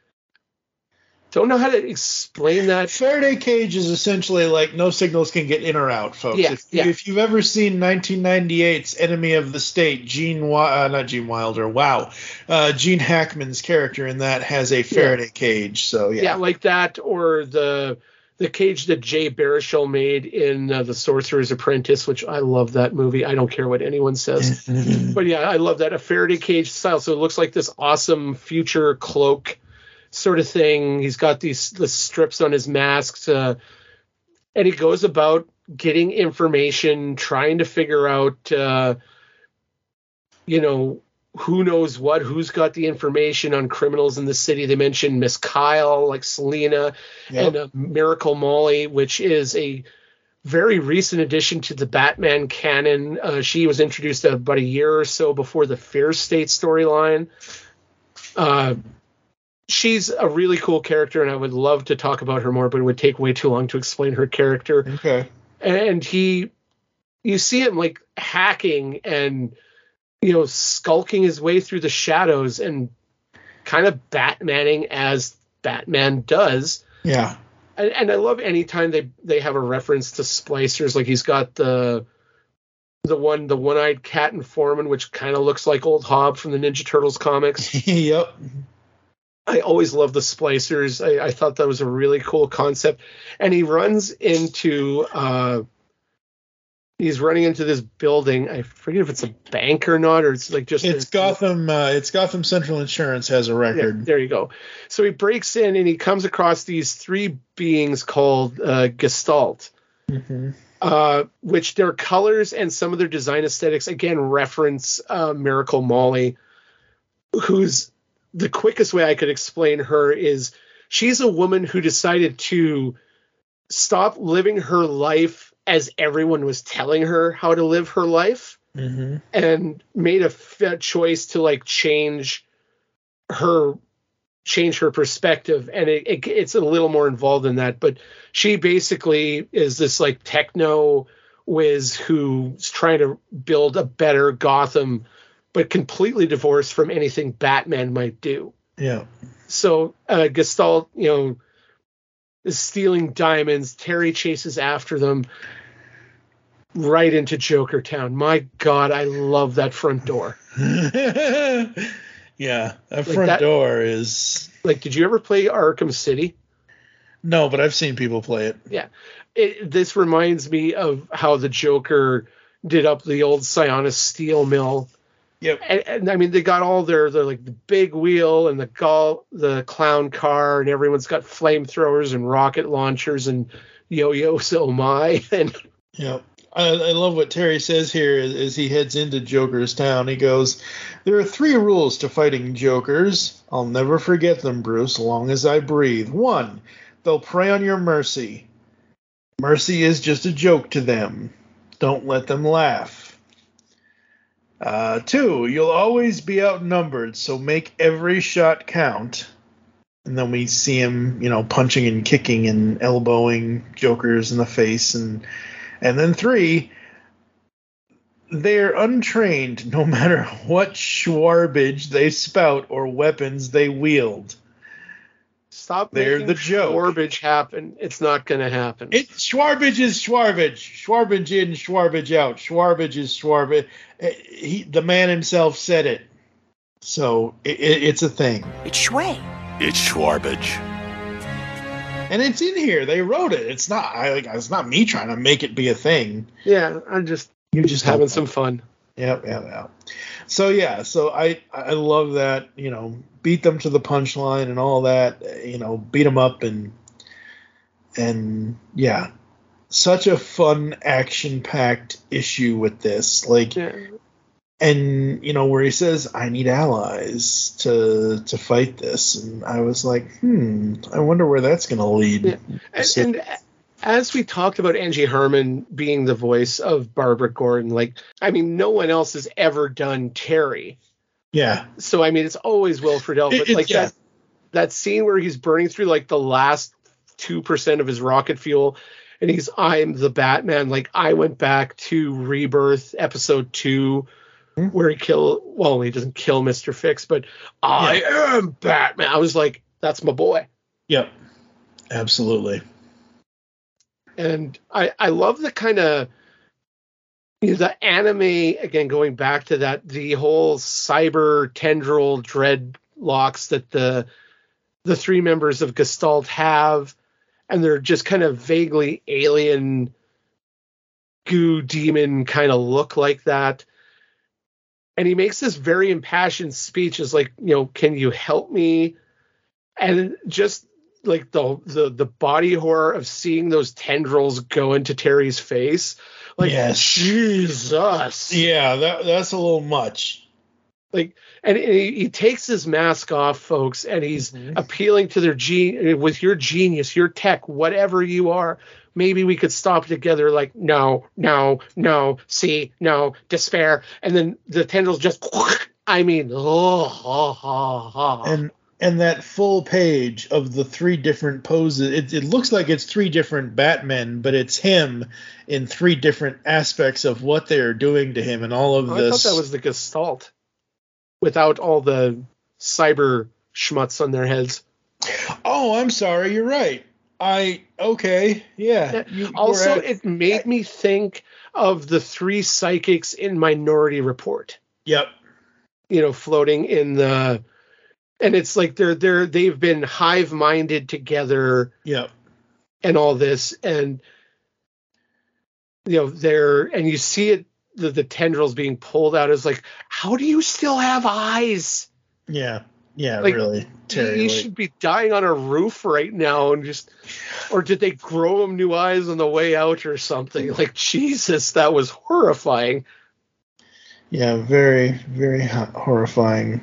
Don't know how to explain that. Faraday cage is essentially like no signals can get in or out, folks. Yeah, if, yeah. if you've ever seen nineteen ninety-eight's Enemy of the State, Gene, Wi- uh, not Gene Wilder, wow, uh, Gene Hackman's character in that has a Faraday yeah. cage. So yeah. yeah, like that, or the the cage that Jay Baruchel made in uh, The Sorcerer's Apprentice, which I love that movie. I don't care what anyone says, but yeah, I love that, a Faraday cage style. So it looks like this awesome future cloak sort of thing. He's got these the strips on his masks, uh, and he goes about getting information, trying to figure out, uh, you know, who knows what, who's got the information on criminals in the city. They mentioned Miss Kyle, like Selena, yep. and uh, Miracle Molly, which is a very recent addition to the Batman canon. Uh, she was introduced about a year or so before the Fear State storyline. Uh, She's a really cool character, and I would love to talk about her more, but it would take way too long to explain her character. Okay. And he, you see him like hacking and, you know, skulking his way through the shadows and kind of Batmaning as Batman does. Yeah. And, and I love anytime they, they have a reference to splicers. Like he's got the the one the one-eyed cat and Foreman, which kind of looks like old Hob from the Ninja Turtles comics. Yep. I always love the splicers. I, I thought that was a really cool concept. And he runs into, uh, he's running into this building. I forget if it's a bank or not, or it's like just. It's Gotham. Uh, it's Gotham Central Insurance has a record. Yeah, there you go. So he breaks in and he comes across these three beings called uh, Gestalt, mm-hmm. uh, which their colors and some of their design aesthetics again reference uh, Miracle Molly, who's. The quickest way I could explain her is she's a woman who decided to stop living her life as everyone was telling her how to live her life, mm-hmm. and made a f- choice to like change her change her perspective. And it, it, it's a little more involved than that. But she basically is this like techno whiz who's trying to build a better Gotham, but completely divorced from anything Batman might do. Yeah. So uh, Gestalt, you know, is stealing diamonds. Terry chases after them right into Joker Town. My God, I love that front door. Yeah, that Like front that- door is... Like, did you ever play Arkham City? No, but I've seen people play it. Yeah. It, this reminds me of how the Joker did up the old Sionis steel mill. Yep. And, and I mean, they got all their, their like the big wheel and the gall, the clown car, and everyone's got flamethrowers and rocket launchers and yo-yos, oh my. And Yep. I, I love what Terry says here as, as he heads into Joker's town. He goes, "There are three rules to fighting Jokers. I'll never forget them, Bruce, long as I breathe. One, they'll prey on your mercy. Mercy is just a joke to them. Don't let them laugh. Uh, two, you'll always be outnumbered, so make every shot count." And then we see him, you know, punching and kicking and elbowing Jokers in the face. And and then three, they're untrained no matter what schwarbage they spout or weapons they wield. stop They're making the joke. Schwarbage happen. It's not going to happen. It Schwarbage is Schwarbage. Schwarbage in, Schwarbage out. Schwarbage is Schwarbage. Uh, He, the man himself said it. So it, it, it's a thing. It's Shway. It's Schwarbage. And it's in here. They wrote it. It's not I like it's not me trying to make it be a thing. yeah, I'm just You just having some fun. Yep, yeah, yeah. So yeah, so I I love that, you know, beat them to the punchline and all that, you know, beat them up and and yeah, such a fun action-packed issue with this, like, Yeah. and you know where he says I need allies to to fight this, and I was like, hmm, I wonder where that's gonna lead. Yeah. And, So- and as we talked about Angie Herman being the voice of Barbara Gordon, like, I mean, no one else has ever done Terry. yeah, So, I mean, it's always Will Friedle. It- But, it- like, yeah. that, that scene where he's burning through, like, the last two percent of his rocket fuel, and he's, I'm the Batman. Like, I went back to Rebirth, episode two, Hmm. where he kill, well, he doesn't kill Mister Fix, but I am Batman. I was like, that's my boy. yep, absolutely. And I, I love the kind of, you know, the anime, again, going back to that, the whole cyber tendril dreadlocks that the the three members of Gestalt have, and they're just kind of vaguely alien goo demon kind of look like that. And he makes this very impassioned speech, is like, you know, can you help me? And just like the the the body horror of seeing those tendrils go into Terry's face, like, Yes. Jesus, Yeah, that that's a little much. like, and he, he takes his mask off, folks, and he's Mhm. appealing to their gene with your genius, your tech, whatever you are. Maybe we could stop together. Like, no, no, no, see, no, despair, and then the tendrils just, I mean, oh, oh, oh, oh. And and that full page of the three different poses, it, it looks like it's three different Batmen, but it's him in three different aspects of what they're doing to him, and all of I this. thought that was the Gestalt, without all the cyber schmutz on their heads. Oh, I'm sorry. You're right. I okay. Yeah. Yeah. you- you Also, were at- it made me think of the three psychics in Minority Report. Yep. You know, floating in the, and it's like they're they're they've been hive-minded together Yep. and all this, and you know they're, and you see it, the, the tendrils being pulled out. Is like, how do you still have eyes? Yeah. Yeah. Like, really. Terry. He like- should be dying on a roof right now, and just, or did they grow him new eyes on the way out or something? Like, Jesus, that was horrifying. Yeah, very, very ho- horrifying.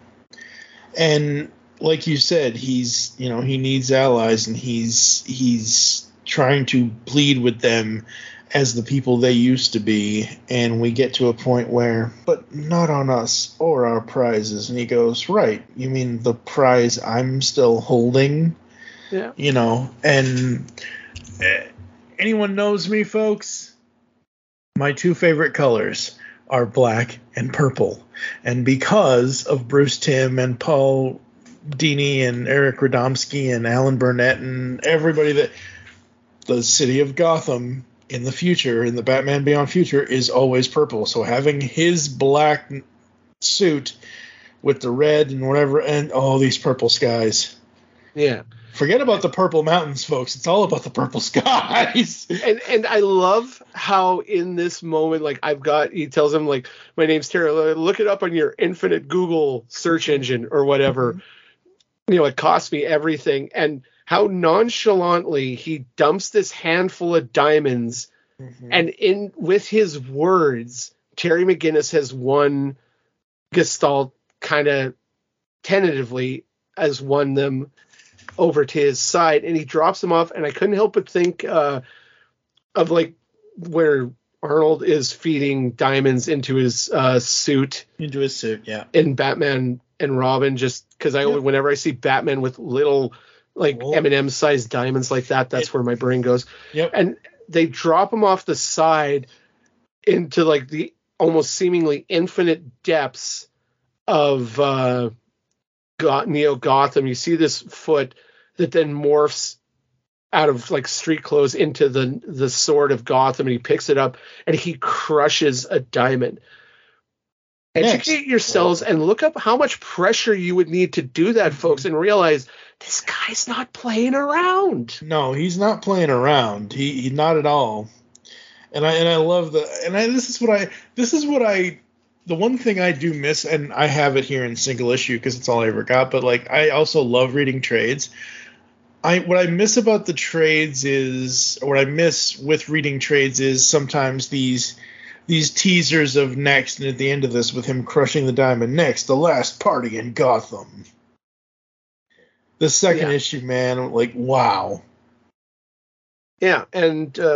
And like you said, he's, you know, he needs allies, and he's he's trying to plead with them as the people they used to be. And we get to a point where, but not on us or our prizes. And he goes, right, you mean the prize I'm still holding? Yeah. You know, and uh, anyone knows me, folks? My two favorite colors are black and purple. And because of Bruce Timm and Paul Dini and Eric Radomski and Alan Burnett and everybody that the city of Gotham in the future, in the Batman Beyond future, is always purple. So having his black suit with the red and whatever, and all these purple skies. Yeah. Forget about the purple mountains, folks. It's all about the purple skies. And and I love how in this moment, like I've got, he tells him like, my name's Terry. Look it up on your infinite Google search engine or whatever. Mm-hmm. You know, it cost me everything. And how nonchalantly he dumps this handful of diamonds, mm-hmm. and in with his words, Terry McGinnis has won Gestalt kind of tentatively has won them over to his side, and he drops them off, and I couldn't help but think uh, of like where Arnold is feeding diamonds into his uh, suit. Into his suit, yeah. In Batman and Robin, just because I yep. whenever I see Batman with little like Whoa. M and M sized diamonds like that, that's it, where my brain goes. Yep. And they drop him off the side into like the almost seemingly infinite depths of uh, Got- Neo Gotham. You see this foot that then morphs out of like street clothes into the the sword of Gotham, and he picks it up and he crushes a diamond. Educate yourselves and look up how much pressure you would need to do that, folks, and realize this guy's not playing around. No, he's not playing around. He, he not at all. And I and I love the and I this is what I this is what I the one thing I do miss, and I have it here in single issue because it's all I ever got, but like I also love reading trades. I what I miss about the trades is, or what I miss with reading trades is sometimes these these teasers of next, and at the end of this with him crushing the diamond, next, the last party in Gotham. The second yeah. issue, man, like wow. Yeah, and uh,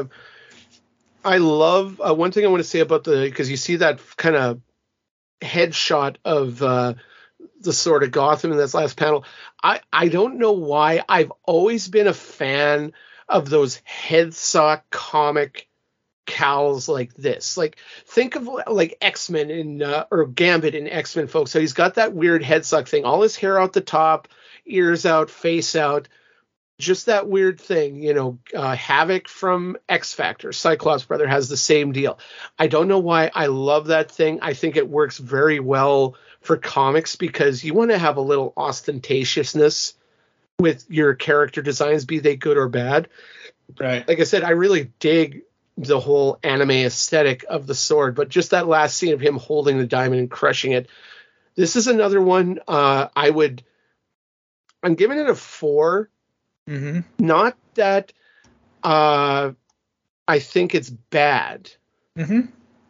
I love uh, one thing I want to say about the, because you see that kind of headshot of uh, the Sword of Gotham in this last panel. I, I don't know why. I've always been a fan of those head sock comic cowls like this. Like think of like X-Men in uh, or Gambit in X-Men, folks. So he's got that weird head sock thing, all his hair out the top, ears out, face out. Just that weird thing, you know, uh, Havoc from X Factor, Cyclops brother, has the same deal. I don't know why I love that thing. I think it works very well for comics because you want to have a little ostentatiousness with your character designs, be they good or bad. Right. Like I said, I really dig the whole anime aesthetic of the sword, but just that last scene of him holding the diamond and crushing it. This is another one uh, I would, I'm giving it a four. Mm-hmm. Not that uh, I think it's bad, mm-hmm.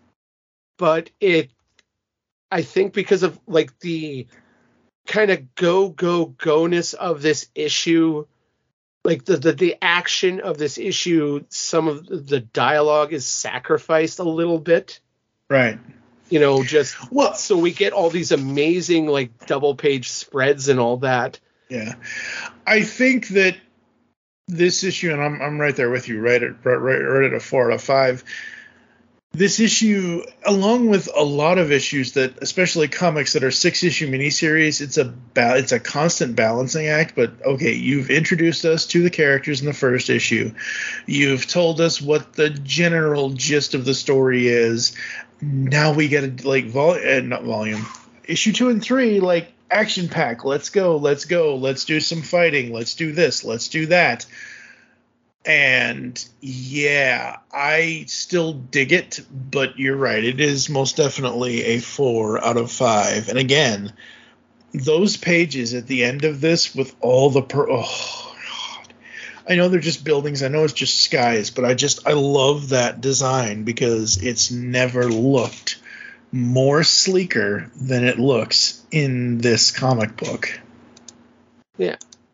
but it, I think because of like the kind of go, go, go-ness of this issue, like the, the, the action of this issue, some of the dialogue is sacrificed a little bit. Right. You know, just well, so we get all these amazing like double page spreads and all that. Yeah. I think that this issue, and I'm I'm right there with you, right at right, right at a four out of five. This issue, along with a lot of issues that, especially comics that are six issue miniseries, it's a ba- it's a constant balancing act. But okay, you've introduced us to the characters in the first issue, you've told us what the general gist of the story is. Now we get a like vol uh, not volume issue two and three like. Action pack, let's go, let's go, let's do some fighting, let's do this, let's do that. And yeah, I still dig it, but you're right, it is most definitely a four out of five. And again, those pages at the end of this with all the per oh God. I know they're just buildings, I know it's just skies, but I just I love that design because it's never looked more sleeker than it looks in this comic book. Yeah.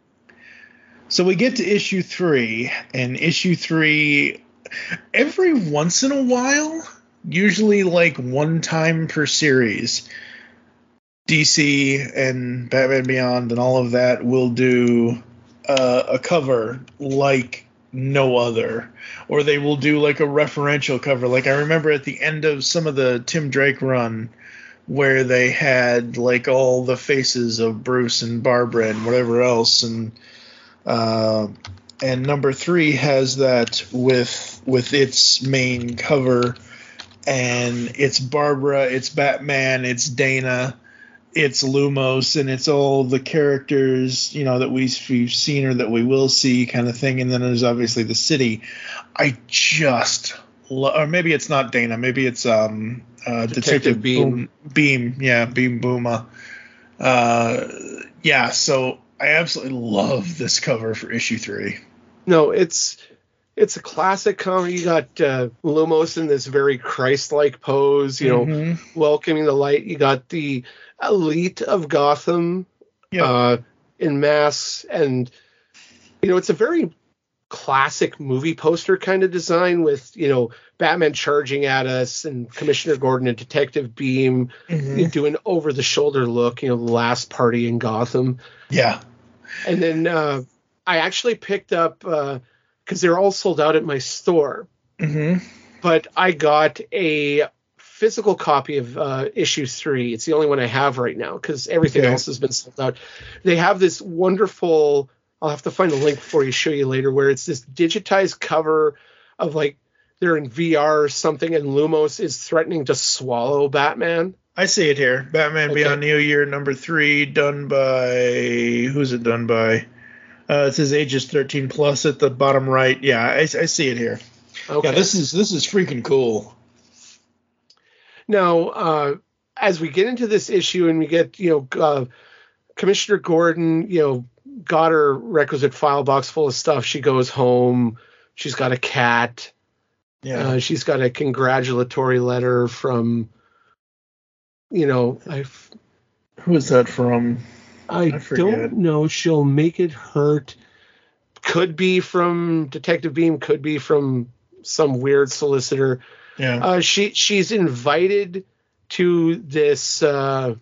So we get to issue three, and issue three, every once in a while, usually like one time per series, D C and Batman Beyond and all of that will do uh, a cover like no other, or they will do like a referential cover. Like I remember at the end of some of the Tim Drake run where they had like all the faces of Bruce and Barbara and whatever else, and uh, and number three has that with with its main cover, and it's Barbara, it's Batman, it's Dana, it's Lumos, and it's all the characters, you know, that we've, we've seen or that we will see, kind of thing. And then there's obviously the city. I just lo- or maybe it's not Dana, maybe it's um uh, Detective, Detective Beam. Boom, Beam, yeah, Beam Booma. Uh, yeah, so I absolutely love this cover for issue three. No, it's it's a classic cover. You got uh, Lumos in this very Christ-like pose, you know, mm-hmm. welcoming the light. You got the elite of Gotham yep. uh, in masks, and you know, it's a very classic movie poster kind of design with, you know, Batman charging at us and Commissioner Gordon and Detective Beam mm-hmm. doing over-the-shoulder look, you know, the last party in Gotham. Yeah. And then uh, I actually picked up, because uh, they're all sold out at my store, mm-hmm. but I got a physical copy of uh, issue three. It's the only one I have right now because everything okay. else has been sold out. They have this wonderful, I'll have to find a link for you, show you later, where it's this digitized cover of like they're in V R or something, and Lumos is threatening to swallow Batman. I see it here. Batman okay. Beyond New Year number three, done by, who's it done by? Uh, it says ages thirteen plus at the bottom right. Yeah, I, I see it here. Okay. Yeah, this is this is freaking cool. Now, uh, as we get into this issue and we get, you know, uh, Commissioner Gordon, you know, got her requisite file box full of stuff. She goes home. She's got a cat. Yeah. Uh, she's got a congratulatory letter from, you know, I. Who is that from? I, I don't know. She'll make it hurt. Could be from Detective Beam. Could be from some weird solicitor. Yeah. Uh, she she's invited to this. Uh,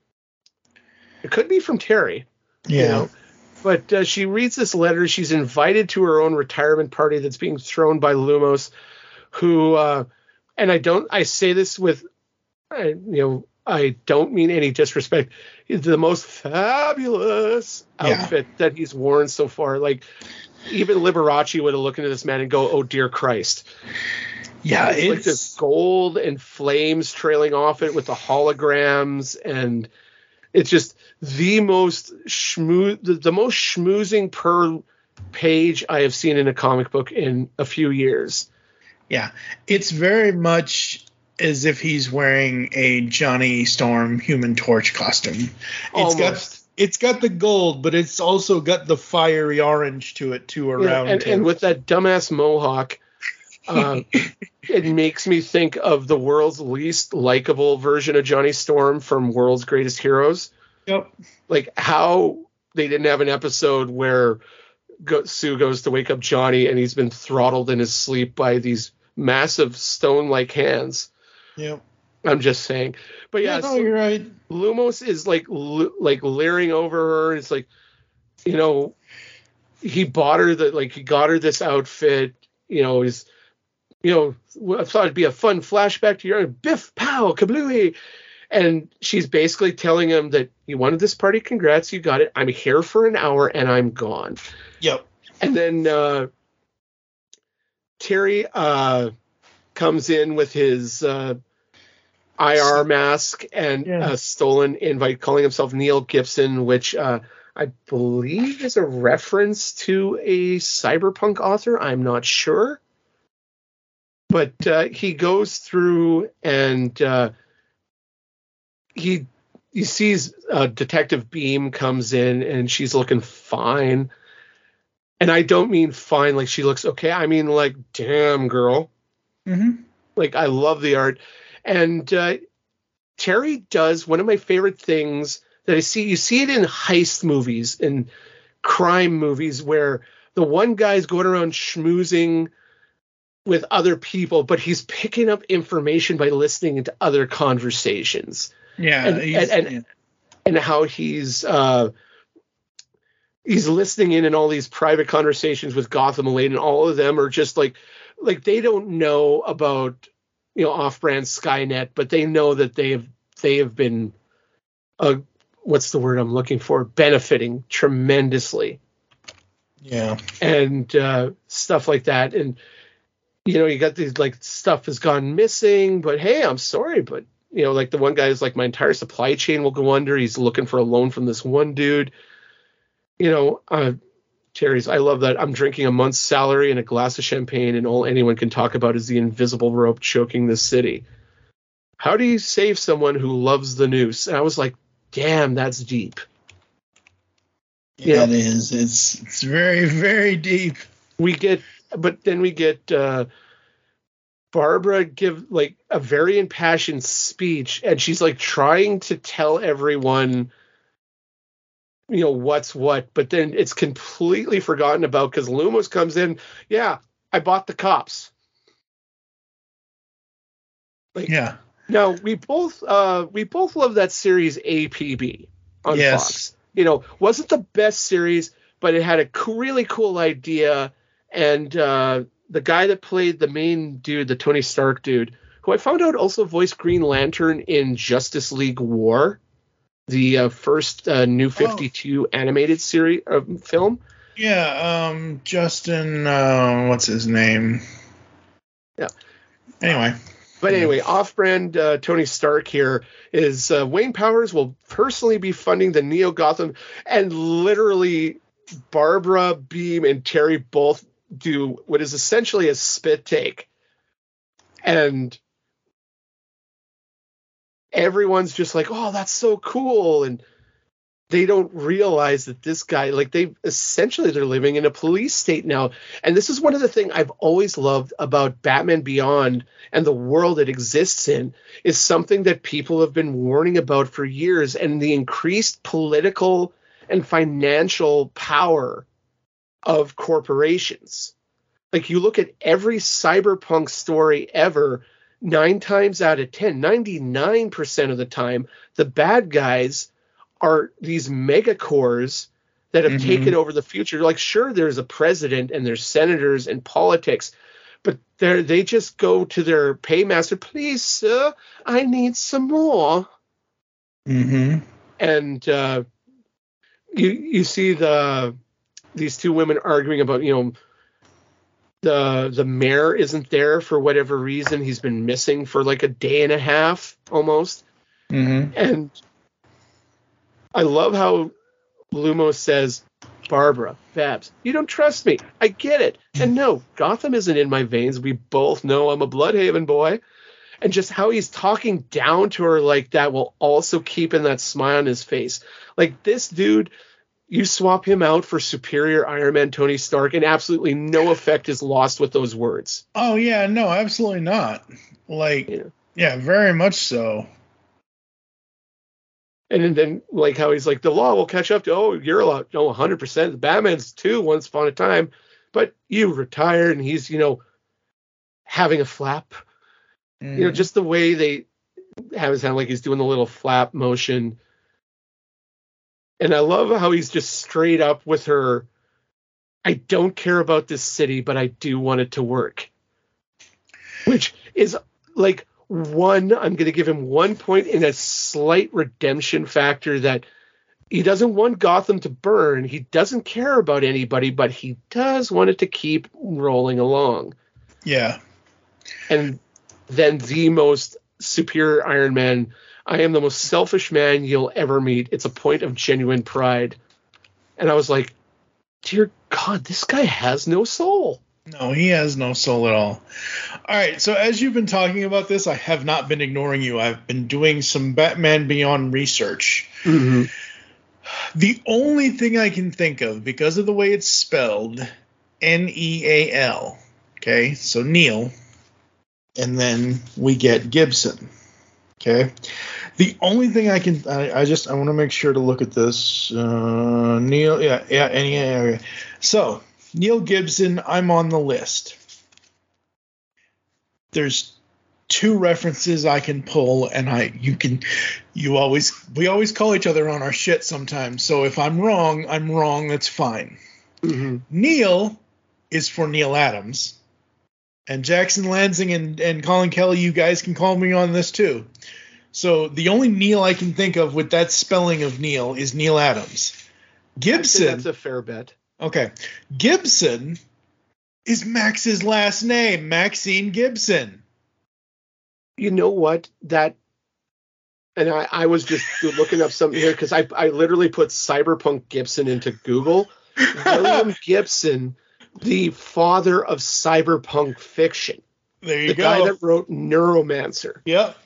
it could be from Terry. Yeah. You know? But uh, she reads this letter. She's invited to her own retirement party that's being thrown by Lumos, who, uh, and I don't. I say this with, uh, you know, I don't mean any disrespect. He's the most fabulous outfit yeah. that he's worn so far. Like, even Liberace would have looked into this man and go, "Oh dear Christ." Yeah, it's, it's like this gold and flames trailing off it with the holograms, and it's just the most schmoo the, the most schmoozing per page I have seen in a comic book in a few years. Yeah, it's very much as if he's wearing a Johnny Storm Human Torch costume. It's Almost. got it's got the gold, but it's also got the fiery orange to it too around. Yeah, and, and with that dumbass mohawk. Uh, it makes me think of the world's least likable version of Johnny Storm from World's Greatest Heroes. Yep. Like how they didn't have an episode where Go- Sue goes to wake up Johnny and he's been throttled in his sleep by these massive stone-like hands. Yep. I'm just saying. But yeah, yeah no, you're right. Lumos is like l- like leering over her. It's like, you know, he bought her the like he got her this outfit. You know, he's You know, I thought it'd be a fun flashback to your biff, pow, kablooey. And she's basically telling him that you wanted this party. Congrats, you got it. I'm here for an hour and I'm gone. Yep. And then uh, Terry uh, comes in with his uh, I R mask and yeah. a stolen invite, calling himself Neil Gibson, which uh, I believe is a reference to a cyberpunk author. I'm not sure. But uh, he goes through and uh, he he sees uh, Detective Beam comes in and she's looking fine. And I don't mean fine like she looks okay. I mean like, damn, girl. Mm-hmm. Like, I love the art. And uh, Terry does one of my favorite things that I see. You see it in heist movies, in crime movies, where the one guy's going around schmoozing with other people, but he's picking up information by listening to other conversations. Yeah, and and, and, yeah. and how he's uh, he's listening in in all these private conversations with Gotham Elite, and all of them are just like like they don't know about, you know, off-brand Skynet, but they know that they have they have been, uh, what's the word I'm looking for? Benefiting tremendously. Yeah. And uh, stuff like that. And, you know, you got these, like, stuff has gone missing, but hey, I'm sorry, but, you know, like the one guy is like, my entire supply chain will go under. He's looking for a loan from this one dude. You know, uh, Terry's, I love that. I'm drinking a month's salary and a glass of champagne, and all anyone can talk about is the invisible rope choking this city. How do you save someone who loves the noose? And I was like, damn, that's deep. Yeah, Yeah. it is. It's it's very, very deep. We get, but then we get uh, Barbara give like a very impassioned speech, and she's like trying to tell everyone, you know, what's what, but then it's completely forgotten about because Lumos comes in. Yeah, I bought the cops. Like, Yeah. now we both uh, we both love that series A P B on Yes. Fox. You know, wasn't the best series, but it had a co- really cool idea. And uh, the guy that played the main dude, the Tony Stark dude, who I found out also voiced Green Lantern in Justice League War, the uh, first uh, New fifty-two oh. animated series uh, film. Yeah. Um. Justin. Uh, what's his name? Yeah. Anyway. But anyway, off-brand uh, Tony Stark here is uh, Wayne Powers will personally be funding the Neo Gotham, and literally Barbara, Beam, and Terry both do what is essentially a spit take. And everyone's just like, oh, that's so cool. And they don't realize that this guy, like they essentially they're living in a police state now. And this is one of the things I've always loved about Batman Beyond and the world it exists in, is something that people have been warning about for years, and the increased political and financial power of corporations. Like you look at every cyberpunk story ever, nine times out of ten, ninety-nine percent of the time, the bad guys are these megacores that have Mm-hmm. taken over the future. Like, sure, there's a president and there's senators and politics, but they they just go to their paymaster, please, sir, I need some more. Mm-hmm. And uh, you you see the these two women arguing about, you know, the the mayor isn't there for whatever reason. He's been missing for like a day and a half almost. Mm-hmm. And I love how Lumos says, Barbara, Babs, you don't trust me. I get it. And no, Gotham isn't in my veins. We both know I'm a Bloodhaven boy. And just how he's talking down to her like that while also keeping that smile on his face. Like, this dude, you swap him out for superior Iron Man Tony Stark, and absolutely no effect is lost with those words. Oh, yeah. No, absolutely not. Like, Yeah. yeah, very much so. And then, like, how he's like, the law will catch up to, oh, you're allowed, no, one hundred percent. The Batman's too, once upon a time, but you retired, and he's, you know, having a flap. Mm. You know, just the way they have it sound like he's doing the little flap motion. And I love how he's just straight up with her, I don't care about this city, but I do want it to work. Which is, like, one, I'm going to give him one point in a slight redemption factor that he doesn't want Gotham to burn. He doesn't care about anybody, but he does want it to keep rolling along. Yeah. And then the most superior Iron Man, I am the most selfish man you'll ever meet. It's a point of genuine pride. And I was like, dear God, this guy has no soul. No, he has no soul at all. All right, so as you've been talking about this, I have not been ignoring you. I've been doing some Batman Beyond research. Mm-hmm. The only thing I can think of, because of the way it's spelled, N E A L, okay, so Neil, and then we get Gibson, okay? The only thing I can, I, I just, I want to make sure to look at this. Uh, Neil, yeah, yeah, N E A L. So, Neil Gibson, I'm on the list. There's two references I can pull, and I you can you always we always call each other on our shit sometimes. So if I'm wrong, I'm wrong. That's fine. Mm-hmm. Neil is for Neil Adams, and Jackson Lansing and and Colin Kelly. You guys can call me on this too. So the only Neil I can think of with that spelling of Neil is Neil Adams. Gibson. That's a fair bet. Okay. Gibson is Max's last name, Maxine Gibson. You know what? That, and I, I was just looking up something here because I, I literally put Cyberpunk Gibson into Google. William Gibson, the father of cyberpunk fiction. There you the go. The guy that wrote Neuromancer. Yep.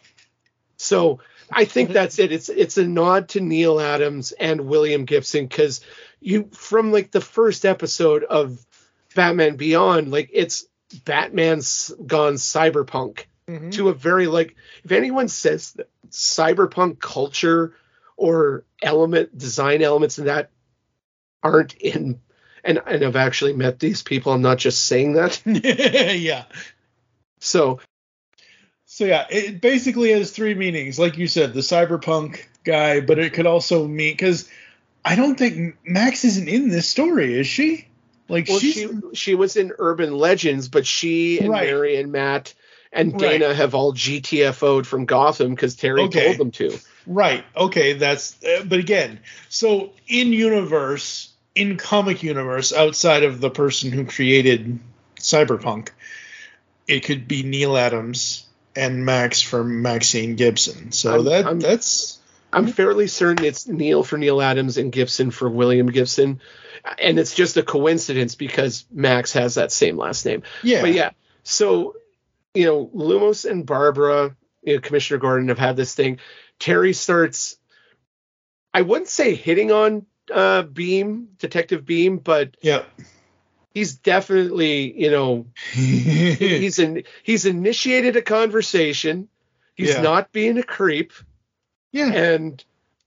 So I think that's it. It's it's a nod to Neil Adams and William Gibson because you from like the first episode of Batman Beyond, like it's Batman's gone cyberpunk mm-hmm. to a very like if anyone says that cyberpunk culture or element design elements in that aren't in and and I've actually met these people. I'm not just saying that. Yeah. So So yeah, it basically has three meanings. Like you said, the cyberpunk guy, but it could also mean because I don't think Max isn't in this story, is she? Like well, she's, she she was in Urban Legends, but she and right. Mary and Matt and Dana right. have all G T F O'd from Gotham because Terry okay. told them to. Right. Okay. That's. Uh, but again, so in universe, in comic universe, outside of the person who created Cyberpunk, it could be Neil Adams and Max from Maxine Gibson. So I'm, that I'm, that's. I'm fairly certain it's Neil for Neil Adams and Gibson for William Gibson, and it's just a coincidence because Max has that same last name. Yeah. But yeah, so you know, Lumos and Barbara, you know, Commissioner Gordon have had this thing. Terry starts, I wouldn't say hitting on uh, Beam, Detective Beam, but yeah. He's definitely, you know, he's in, he's initiated a conversation. He's yeah. not being a creep. Yeah. And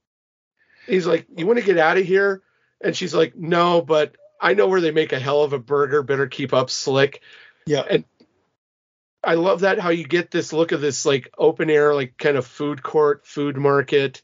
he's like, you want to get out of here? And she's like, no, but I know where they make a hell of a burger. Better keep up slick. Yeah. And I love that how you get this look of this like open air, like kind of food court, food market.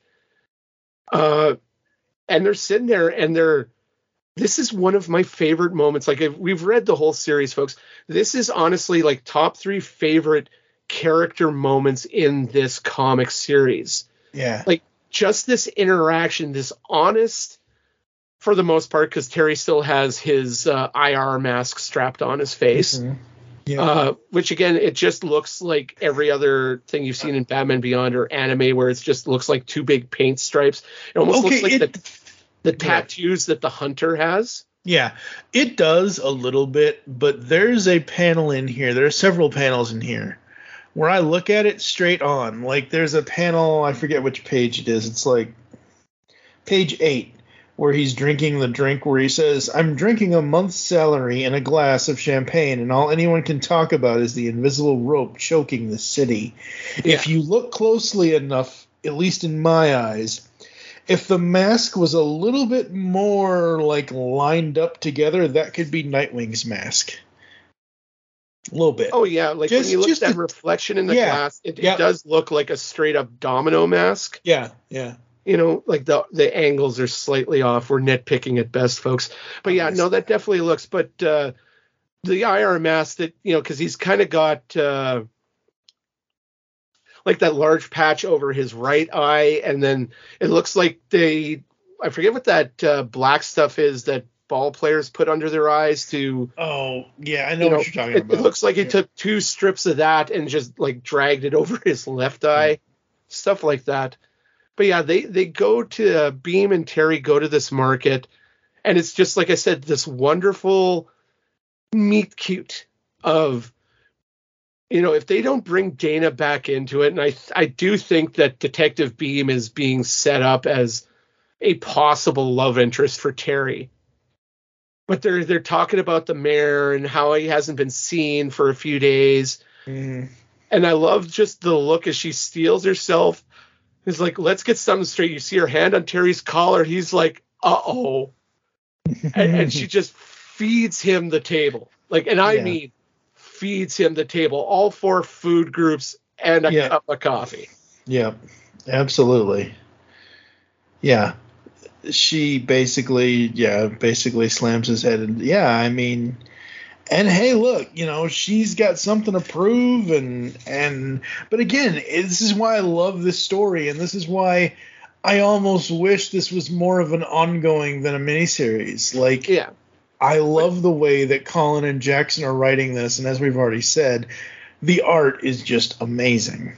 Uh, and they're sitting there and they're, this is one of my favorite moments. Like if we've read the whole series, folks, this is honestly like top three favorite character moments in this comic series. Yeah. Like just this interaction, this honest, for the most part, because Terry still has his uh, I R mask strapped on his face. Mm-hmm. Yeah. Uh, which again, it just looks like every other thing you've seen in Batman Beyond or anime, where it just looks like two big paint stripes. It almost okay, looks like it, the, the tattoos that the hunter has. Yeah, it does a little bit, but there's a panel in here. There are several panels in here where I look at it straight on. Like there's a panel, I forget which page it is. It's like page eight, where he's drinking the drink where he says, I'm drinking a month's salary and a glass of champagne, and all anyone can talk about is the invisible rope choking the city. Yeah. If you look closely enough, at least in my eyes, if the mask was a little bit more like lined up together, that could be Nightwing's mask. A little bit. Oh, yeah. Like just, when you look at that a, reflection in the yeah, glass, it, yeah. it does look like a straight up domino mask. Yeah, yeah. You know, like the the angles are slightly off. We're nitpicking at best, folks. But yeah, no, that definitely looks. But uh, the I R mask that, you know, because he's kind of got uh, like that large patch over his right eye. And then it looks like they, I forget what that uh, black stuff is that ball players put under their eyes to. Oh, yeah, I know, you what know, you're talking it, about. It looks like yeah. he took two strips of that and just like dragged it over his left eye, mm. stuff like that. But yeah, they, they go to uh, Beam and Terry go to this market, and it's just like I said, this wonderful meet cute of, you know, if they don't bring Dana back into it, and I I do think that Detective Beam is being set up as a possible love interest for Terry. But they're they're talking about the mayor and how he hasn't been seen for a few days, mm. and I love just the look as she steels herself. He's like, let's get something straight. You see her hand on Terry's collar. He's like, uh-oh. and, and she just feeds him the table. Like, and I yeah. mean, feeds him the table. All four food groups and a yeah. cup of coffee. Yeah, absolutely. Yeah. She basically, yeah, basically slams his head. And yeah, I mean, And hey, look, you know, she's got something to prove, and and but again, this is why I love this story, and this is why I almost wish this was more of an ongoing than a miniseries. Like, yeah, I love the way that Colin and Jackson are writing this, and as we've already said, the art is just amazing.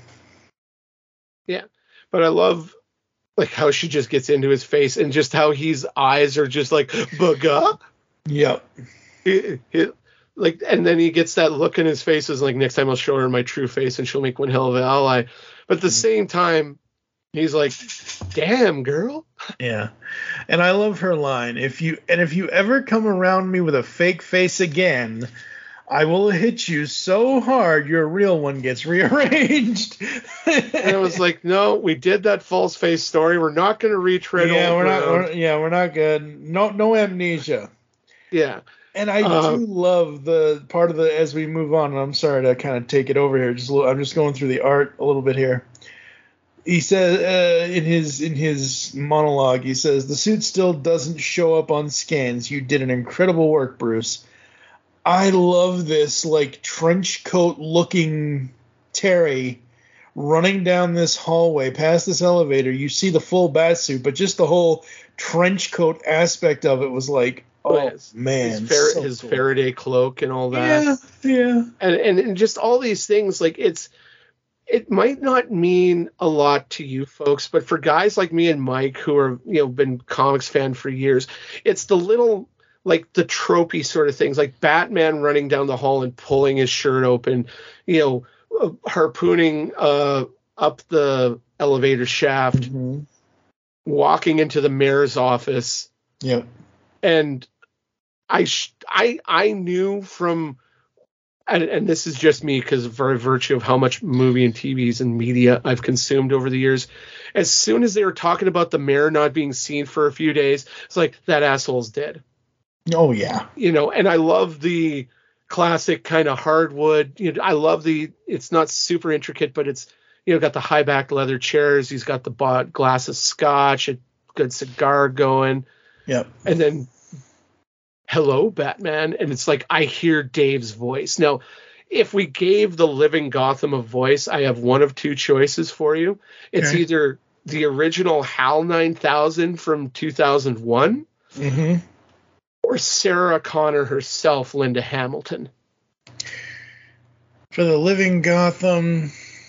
Yeah, but I love like how she just gets into his face, and just how his eyes are just like bugga. Yep. He, he, like, and then he gets that look in his face, is like, next time I'll show her my true face, and she'll make one hell of an ally. But at the same time, he's like, damn, girl. Yeah. And I love her line. If you and if you ever come around me with a fake face again, I will hit you so hard your real one gets rearranged. And I was like, no, we did that false face story. We're not going to retread. Yeah, we're not. ground. We're, yeah, we're not good. No, no amnesia. Yeah. And I Uh, do love the part of the as we move on. And I'm sorry to kind of take it over here. Just a little, I'm just going through the art a little bit here. He says uh, in his in his monologue, he says the suit still doesn't show up on scans. You did an incredible work, Bruce. I love this like trench coat looking Terry running down this hallway past this elevator. You see the full bat suit, but just the whole trench coat aspect of it was like, oh his, man, his, Far- so his cool. Faraday cloak and all that. Yeah, yeah. And, and and just all these things, like it's it might not mean a lot to you folks, but for guys like me and Mike who are, you know, been comics fan for years, it's the little, like the tropey sort of things, like Batman running down the hall and pulling his shirt open, you know, uh, harpooning uh, up the elevator shaft, Mm-hmm. walking into the mayor's office. Yep. And I, sh- I, I knew from, and, and this is just me because of virtue of how much movie and T Vs and media I've consumed over the years. As soon as they were talking about the mayor not being seen for a few days, it's like, that asshole's dead. Oh yeah. You know, and I love the classic kind of hardwood. You know, I love the, it's not super intricate, but it's, you know, got the high back leather chairs. He's got the bought glass of scotch, a good cigar going. Yep. And then, hello, Batman. And it's like, I hear Dave's voice. Now, if we gave the living Gotham a voice, I have one of two choices for you. It's Okay. either the original HAL nine thousand from two thousand one Mm-hmm. or Sarah Connor herself, Linda Hamilton. For the living Gotham,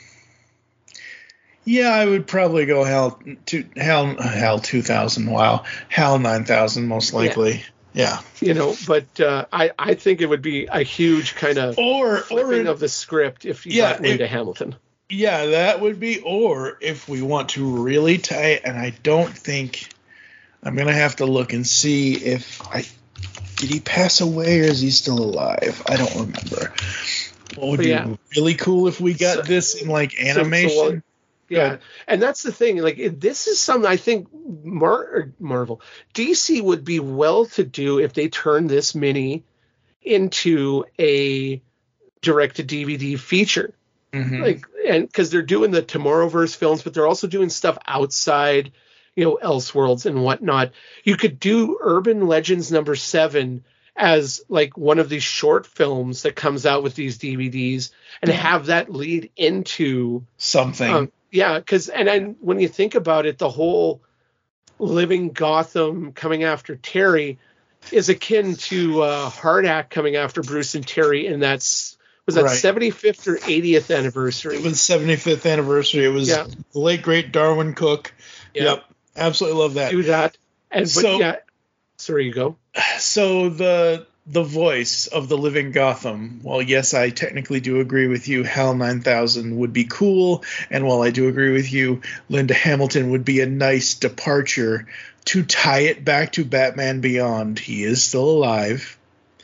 yeah, I would probably go Hal to Hal Hal two thousand. Wow, Hal nine thousand most likely. Yeah. You know, but uh, I, I think it would be a huge kind of Or flipping or of the script if you Yeah, got Linda it- Hamilton. yeah, that would be. Or if we want to really tie, and I don't think I'm gonna have to look and see if I did he pass away or is he still alive? I don't remember. What would But be yeah. really cool if we got So- this in like so- so animation? what- Yeah, Good. and that's the thing. Like, it- this is something I think Mar- or Marvel, D C would be well to do if they turn this mini into a direct-to-D V D feature. Mhm. Like, and because they're doing the Tomorrowverse films, but they're also doing stuff outside, you know, Elseworlds and whatnot. You could do Urban Legends number seven as like one of these short films that comes out with these D V Ds, and Yeah. have that lead into Something. um, yeah, because and then when you think about it, the whole living Gotham coming after Terry is akin to uh, Hardak coming after Bruce and Terry, and that's was that Right. seventy-fifth or eightieth anniversary. It was seventy-fifth anniversary. It was Yeah. the late great Darwin Cook. Yeah. Yep, absolutely love that. Do that, and but So- yeah, sorry, you go. So the the voice of the living Gotham. Well, yes, I technically do agree with you. Hal nine thousand would be cool, and while I do agree with you, Linda Hamilton would be a nice departure to tie it back to Batman Beyond. He is still alive.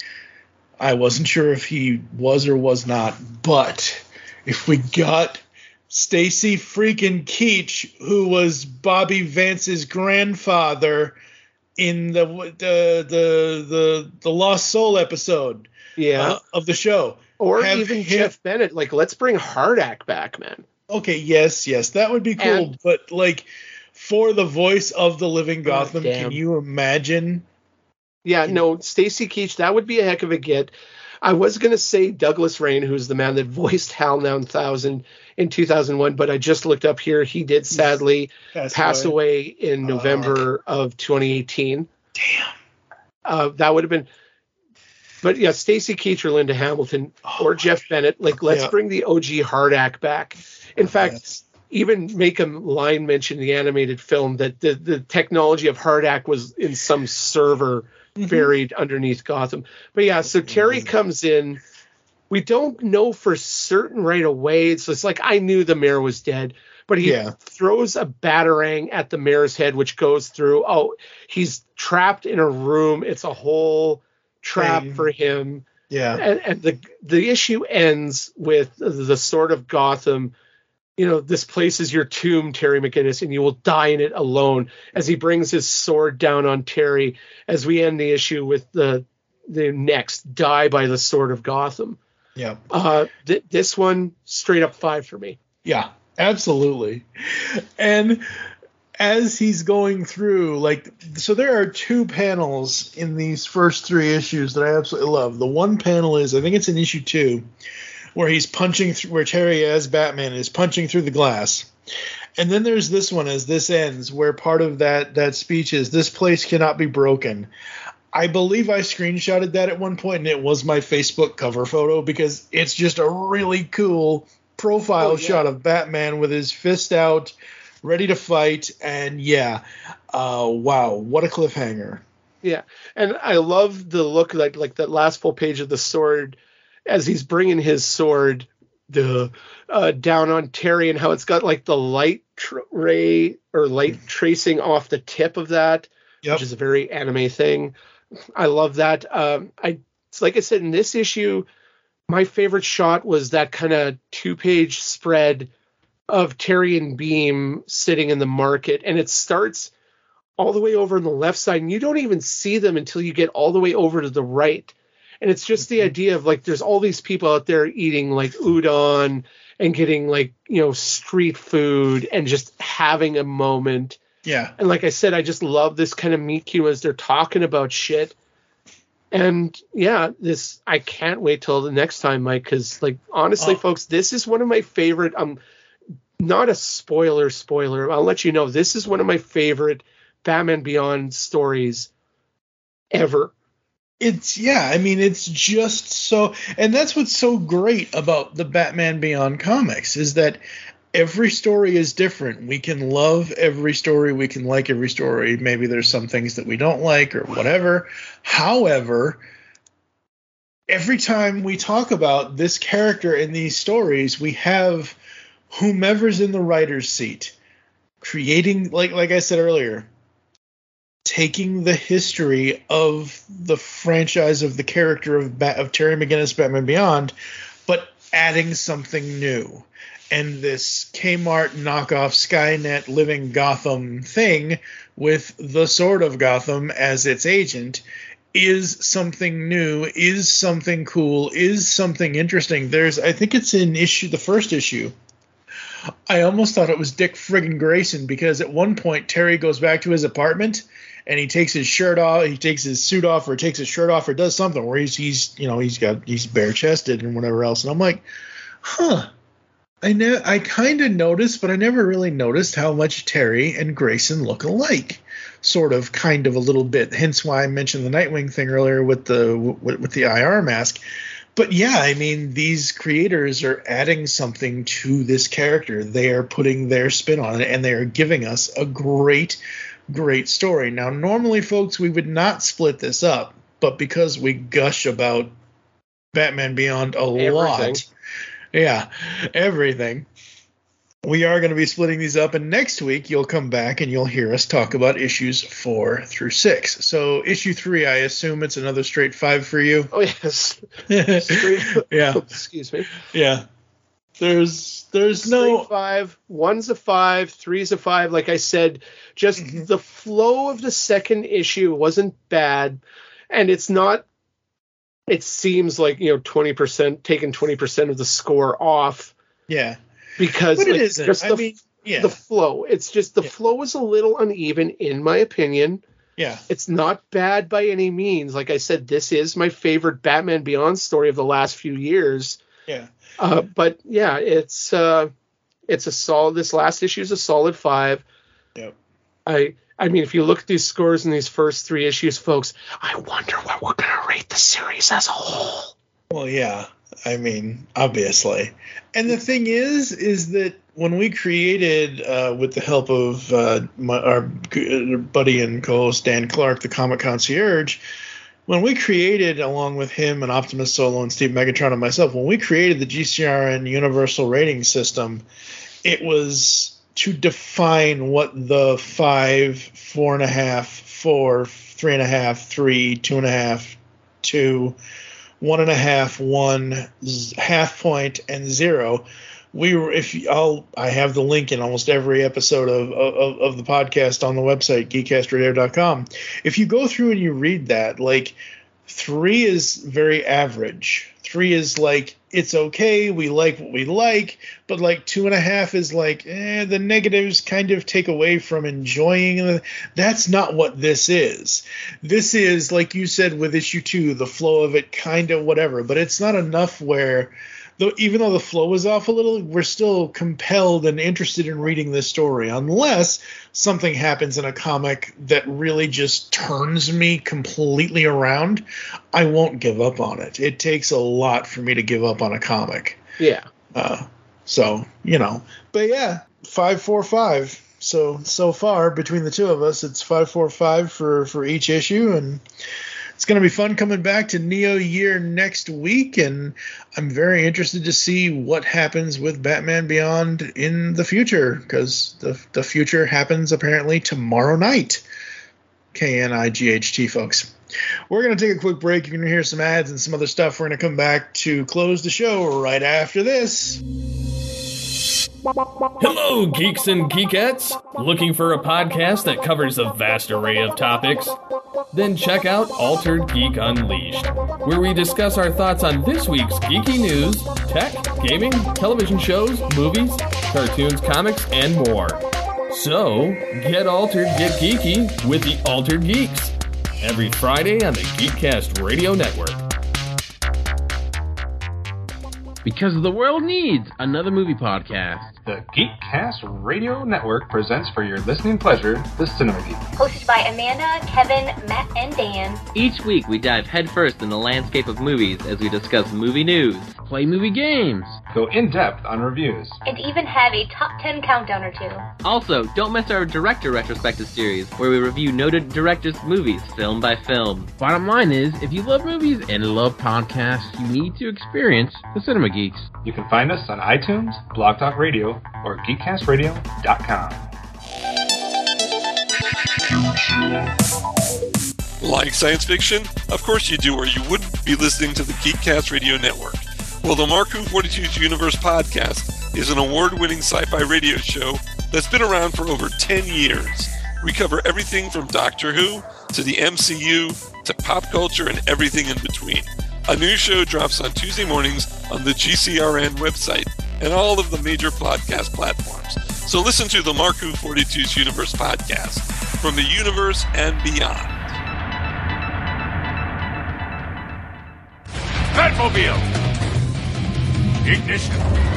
I wasn't sure if he was or was not, but if we got Stacy freaking Keach, who was Bobby Vance's grandfather in the the the the, the Lost Soul episode Yeah, uh, of the show. or have even him- Jeff Bennett. Like, let's bring Hardak back, man. Okay, yes, yes, that would be cool. And- but like for the voice of the living Oh, Gotham, damn. can you imagine? Yeah, no, Stacy Keach, that would be a heck of a get. I was going to say Douglas Rain, who's the man that voiced Hal nine thousand in two thousand one, but I just looked up here. He did sadly Passed pass away, away in Uh, November of twenty eighteen. Damn. Uh, that would have been, but yeah, Stacy Keach or Linda Hamilton or Jeff Bennett. Like, let's Yeah. bring the O G Hardak back. In fact, Yes. even make a line mention in the animated film that the, the technology of Hardak was in some server buried underneath Gotham. But yeah, so Terry comes in. We don't know for certain right away. It's just like, I knew the mayor was dead, but he Yeah. throws a batarang at the mayor's head, which goes through. Oh, he's trapped in a room. It's a whole trap Thing. for him. Yeah. And, and the the issue ends with the Sword of Gotham. You know, this place is your tomb, Terry McGinnis, and you will die in it alone, as he brings his sword down on Terry, as we end the issue with the the next die by the Sword of Gotham. Yeah. Uh, th- this one, straight up five for me. Yeah, absolutely. And as he's going through, like, so there are two panels in these first three issues that I absolutely love. The one panel is, I think it's in issue two, where he's punching through, where Terry as Batman is punching through the glass. And then there's this one as this ends, where part of that that speech is, "This place cannot be broken." I believe I screenshotted that at one point, and it was my Facebook cover photo, because it's just a really cool profile Oh, yeah. shot of Batman with his fist out, ready to fight. And yeah, uh, wow, what a cliffhanger. Yeah, and I love the look, like like that last full page of the sword, as he's bringing his sword the uh, down on Terry, and how it's got like the light tr- ray or light tracing off the tip of that, Yep. which is a very anime thing. I love that. Um, I it's like I said in this issue, my favorite shot was that kind of two-page spread of Terry and Beam sitting in the market, and it starts all the way over on the left side, and you don't even see them until you get all the way over to the right. And it's just the idea of, like, there's all these people out there eating like udon and getting, like, you know, street food and just having a moment. Yeah. And like I said, I just love this kind of meet cute as they're talking about shit. And yeah, this, I can't wait till the next time, Mike, because, like, honestly, Oh. folks, this is one of my favorite, um, not a spoiler spoiler. I'll let you know, this is one of my favorite Batman Beyond stories ever. It's, yeah, I mean, it's just so, and that's what's so great about the Batman Beyond comics, is that every story is different. We can love every story, we can like every story. Maybe there's some things that we don't like or whatever. However, every time we talk about this character in these stories, we have whomever's in the writer's seat creating, like like I said earlier, taking the history of the franchise, of the character of Bat- of Terry McGinnis, Batman Beyond, but adding something new. And this Kmart knockoff Skynet living Gotham thing with the Sword of Gotham as its agent is something new, is something cool, is something interesting. There's, I think it's in issue, the first issue, I almost thought it was Dick friggin' Grayson, because at one point Terry goes back to his apartment and he takes his shirt off, he takes his suit off, or takes his shirt off, or does something where he's he's you know he's got he's bare chested and whatever else, and I'm like, huh. I ne- I kind of noticed, but I never really noticed how much Terry and Grayson look alike. Sort of, kind of, a little bit. Hence why I mentioned the Nightwing thing earlier with the with, with the I R mask. But yeah, I mean, these creators are adding something to this character. They are putting their spin on it, and they are giving us a great, great story. Now, normally, folks, we would not split this up, but because we gush about Batman Beyond a Everything. lot, yeah, everything, we are going to be splitting these up, and next week you'll come back and you'll hear us talk about issues four through six. So issue three, I assume it's another straight five for you. Oh, yes. Straight, Yeah, excuse me. yeah. There's there's no Straight five, one's a five, three's a five. Like I said, just Mhm. the flow of the second issue wasn't bad, and it's not. It seems like, you know, twenty percent, taking twenty percent of the score off, yeah, because but it like, isn't. just I the, mean, yeah, the flow. It's just the Yeah. flow was a little uneven, in my opinion. Yeah. It's not bad by any means. Like I said, this is my favorite Batman Beyond story of the last few years. Yeah. Uh, but yeah, it's uh, it's a solid. This last issue is a solid five. Yep. I I mean, if you look at these scores in these first three issues, folks, I wonder what we're gonna rate the series as a whole. Well, yeah. I mean, obviously. And the thing is, is that when we created, uh, with the help of uh, my, our buddy and co-host Dan Clark, the Comic Concierge, when we created, along with him and Optimus Solo and Steve Megatron and myself, when we created the G C R N Universal Rating System, it was to define what the five, four and a half, four, three and a half, three, two and a half, two, one and a half, one, half point, and zero. We were, if I'll, I have the link in almost every episode of, of, of the podcast on the website, geek cast radio dot com. If you go through and you read that, like, three is very average. Three is like, it's okay, we like what we like, but like two and a half is like, eh, the negatives kind of take away from enjoying. That's not what this is. This is, like you said with issue two, the flow of it kind of whatever, but it's not enough where, though, even though the flow is off a little, we're still compelled and interested in reading this story, unless something happens in a comic that really just turns me completely around. I won't give up on it. It takes a lot for me to give up on a comic. Yeah. Uh, so, you know. But yeah, five four five. So, so far, between the two of us, it's five four five for, for each issue, and it's going to be fun coming back to Neo Year next week, and I'm very interested to see what happens with Batman Beyond in the future, because the, the future happens apparently tomorrow night. K N I G H T, folks. We're going to take a quick break. You're going to hear some ads and some other stuff. We're going to come back to close the show right after this. Hello, geeks and geekettes! Looking for a podcast that covers a vast array of topics? Then check out Altered Geek Unleashed, where we discuss our thoughts on this week's geeky news, tech, gaming, television shows, movies, cartoons, comics, and more. So, get altered, get geeky with the Altered Geeks, every Friday on the Geekcast Radio Network. Because the world needs another movie podcast. The Geekcast Radio Network presents for your listening pleasure the Cinema Geek. Hosted by Amanda, Kevin, Matt, and Dan. Each week we dive headfirst in the landscape of movies as we discuss movie news, play movie games, go in-depth on reviews, and even have a top ten countdown or two. Also, don't miss our director retrospective series, where we review noted directors' movies film by film. Bottom line is, if you love movies and love podcasts, you need to experience the Cinema Geeks. You can find us on iTunes, Blog Talk Radio, or geek cast radio dot com. Like science fiction? Of course you do, or you wouldn't be listening to the Geekcast Radio Network. Well, the Marku forty-two's Universe podcast is an award-winning sci-fi radio show that's been around for over ten years. We cover everything from Doctor Who to the M C U to pop culture and everything in between. A new show drops on Tuesday mornings on the G C R N website and all of the major podcast platforms. So listen to the Marku forty-two's Universe podcast from the universe and beyond. Batmobile! Ignition!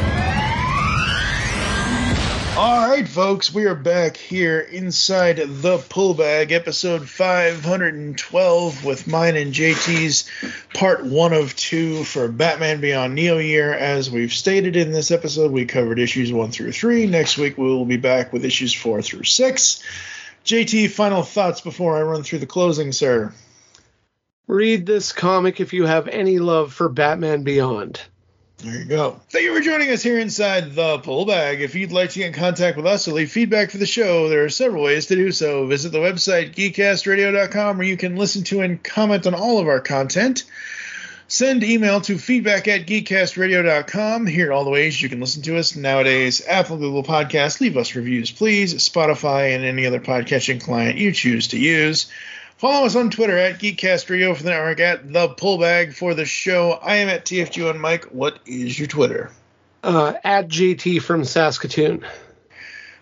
All right, folks, we are back here inside the Pull Bag, episode five hundred twelve, with mine and J T's part one of two for Batman Beyond Neo Year. As we've stated in this episode, we covered issues one through three. Next week, we will be back with issues four through six. J T, final thoughts before I run through the closing, sir. Read this comic if you have any love for Batman Beyond. There you go. Thank you for joining us here inside the Pull Bag. If you'd like to get in contact with us or leave feedback for the show, there are several ways to do so. Visit the website, geek cast radio dot com, where you can listen to and comment on all of our content. Send email to feedback at geek cast radio dot com. Here are all the ways you can listen to us nowadays. Apple, Google Podcasts. Leave us reviews, please. Spotify and any other podcasting client you choose to use. Follow us on Twitter at Geekcast Radio for the network, at The Pullbag for the show. I am at T F G one Mike. What is your Twitter? Uh, at J T from Saskatoon.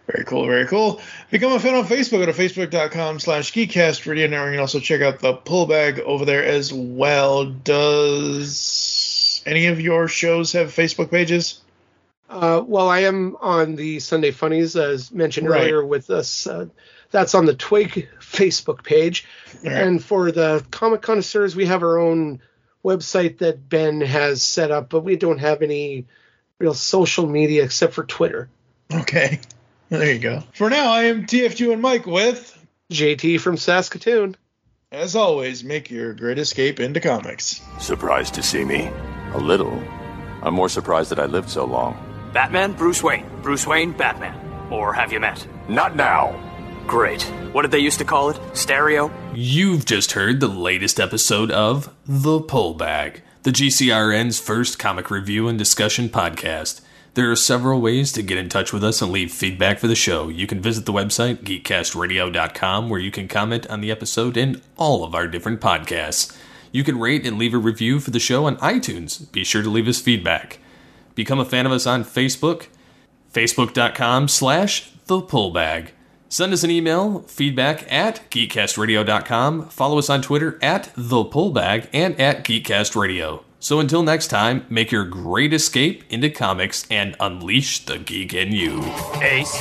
Very cool, very cool. Become a fan on Facebook. Go to facebook.com slash Geekcast Radio Network. You can also check out the Pullbag over there as well. Does any of your shows have Facebook pages? Uh, well, I am on the Sunday Funnies, as mentioned Right. earlier with us. Uh, that's on the Twig Facebook page. Right. And for the Comic Connoisseurs, we have our own website that Ben has set up, but we don't have any real social media except for Twitter. Okay. There you go. For now, I am T F G one Mike with J T from Saskatoon. As always, make your great escape into comics. Surprised to see me? A little. I'm more surprised that I lived so long. Batman, Bruce Wayne. Bruce Wayne, Batman. Or have you met? Not now. Great. What did they used to call it? Stereo? You've just heard the latest episode of The Pullbag, the G C R N's first comic review and discussion podcast. There are several ways to get in touch with us and leave feedback for the show. You can visit the website, geek cast radio dot com, where you can comment on the episode and all of our different podcasts. You can rate and leave a review for the show on iTunes. Be sure to leave us feedback. Become a fan of us on Facebook, facebook.com slash the pullbag. Send us an email, feedback at geek cast radio dot com. Follow us on Twitter at the pullbag and at geekcastradio. So until next time, make your great escape into comics and unleash the geek in you. Ace.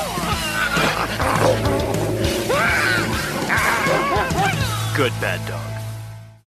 Good bad dog.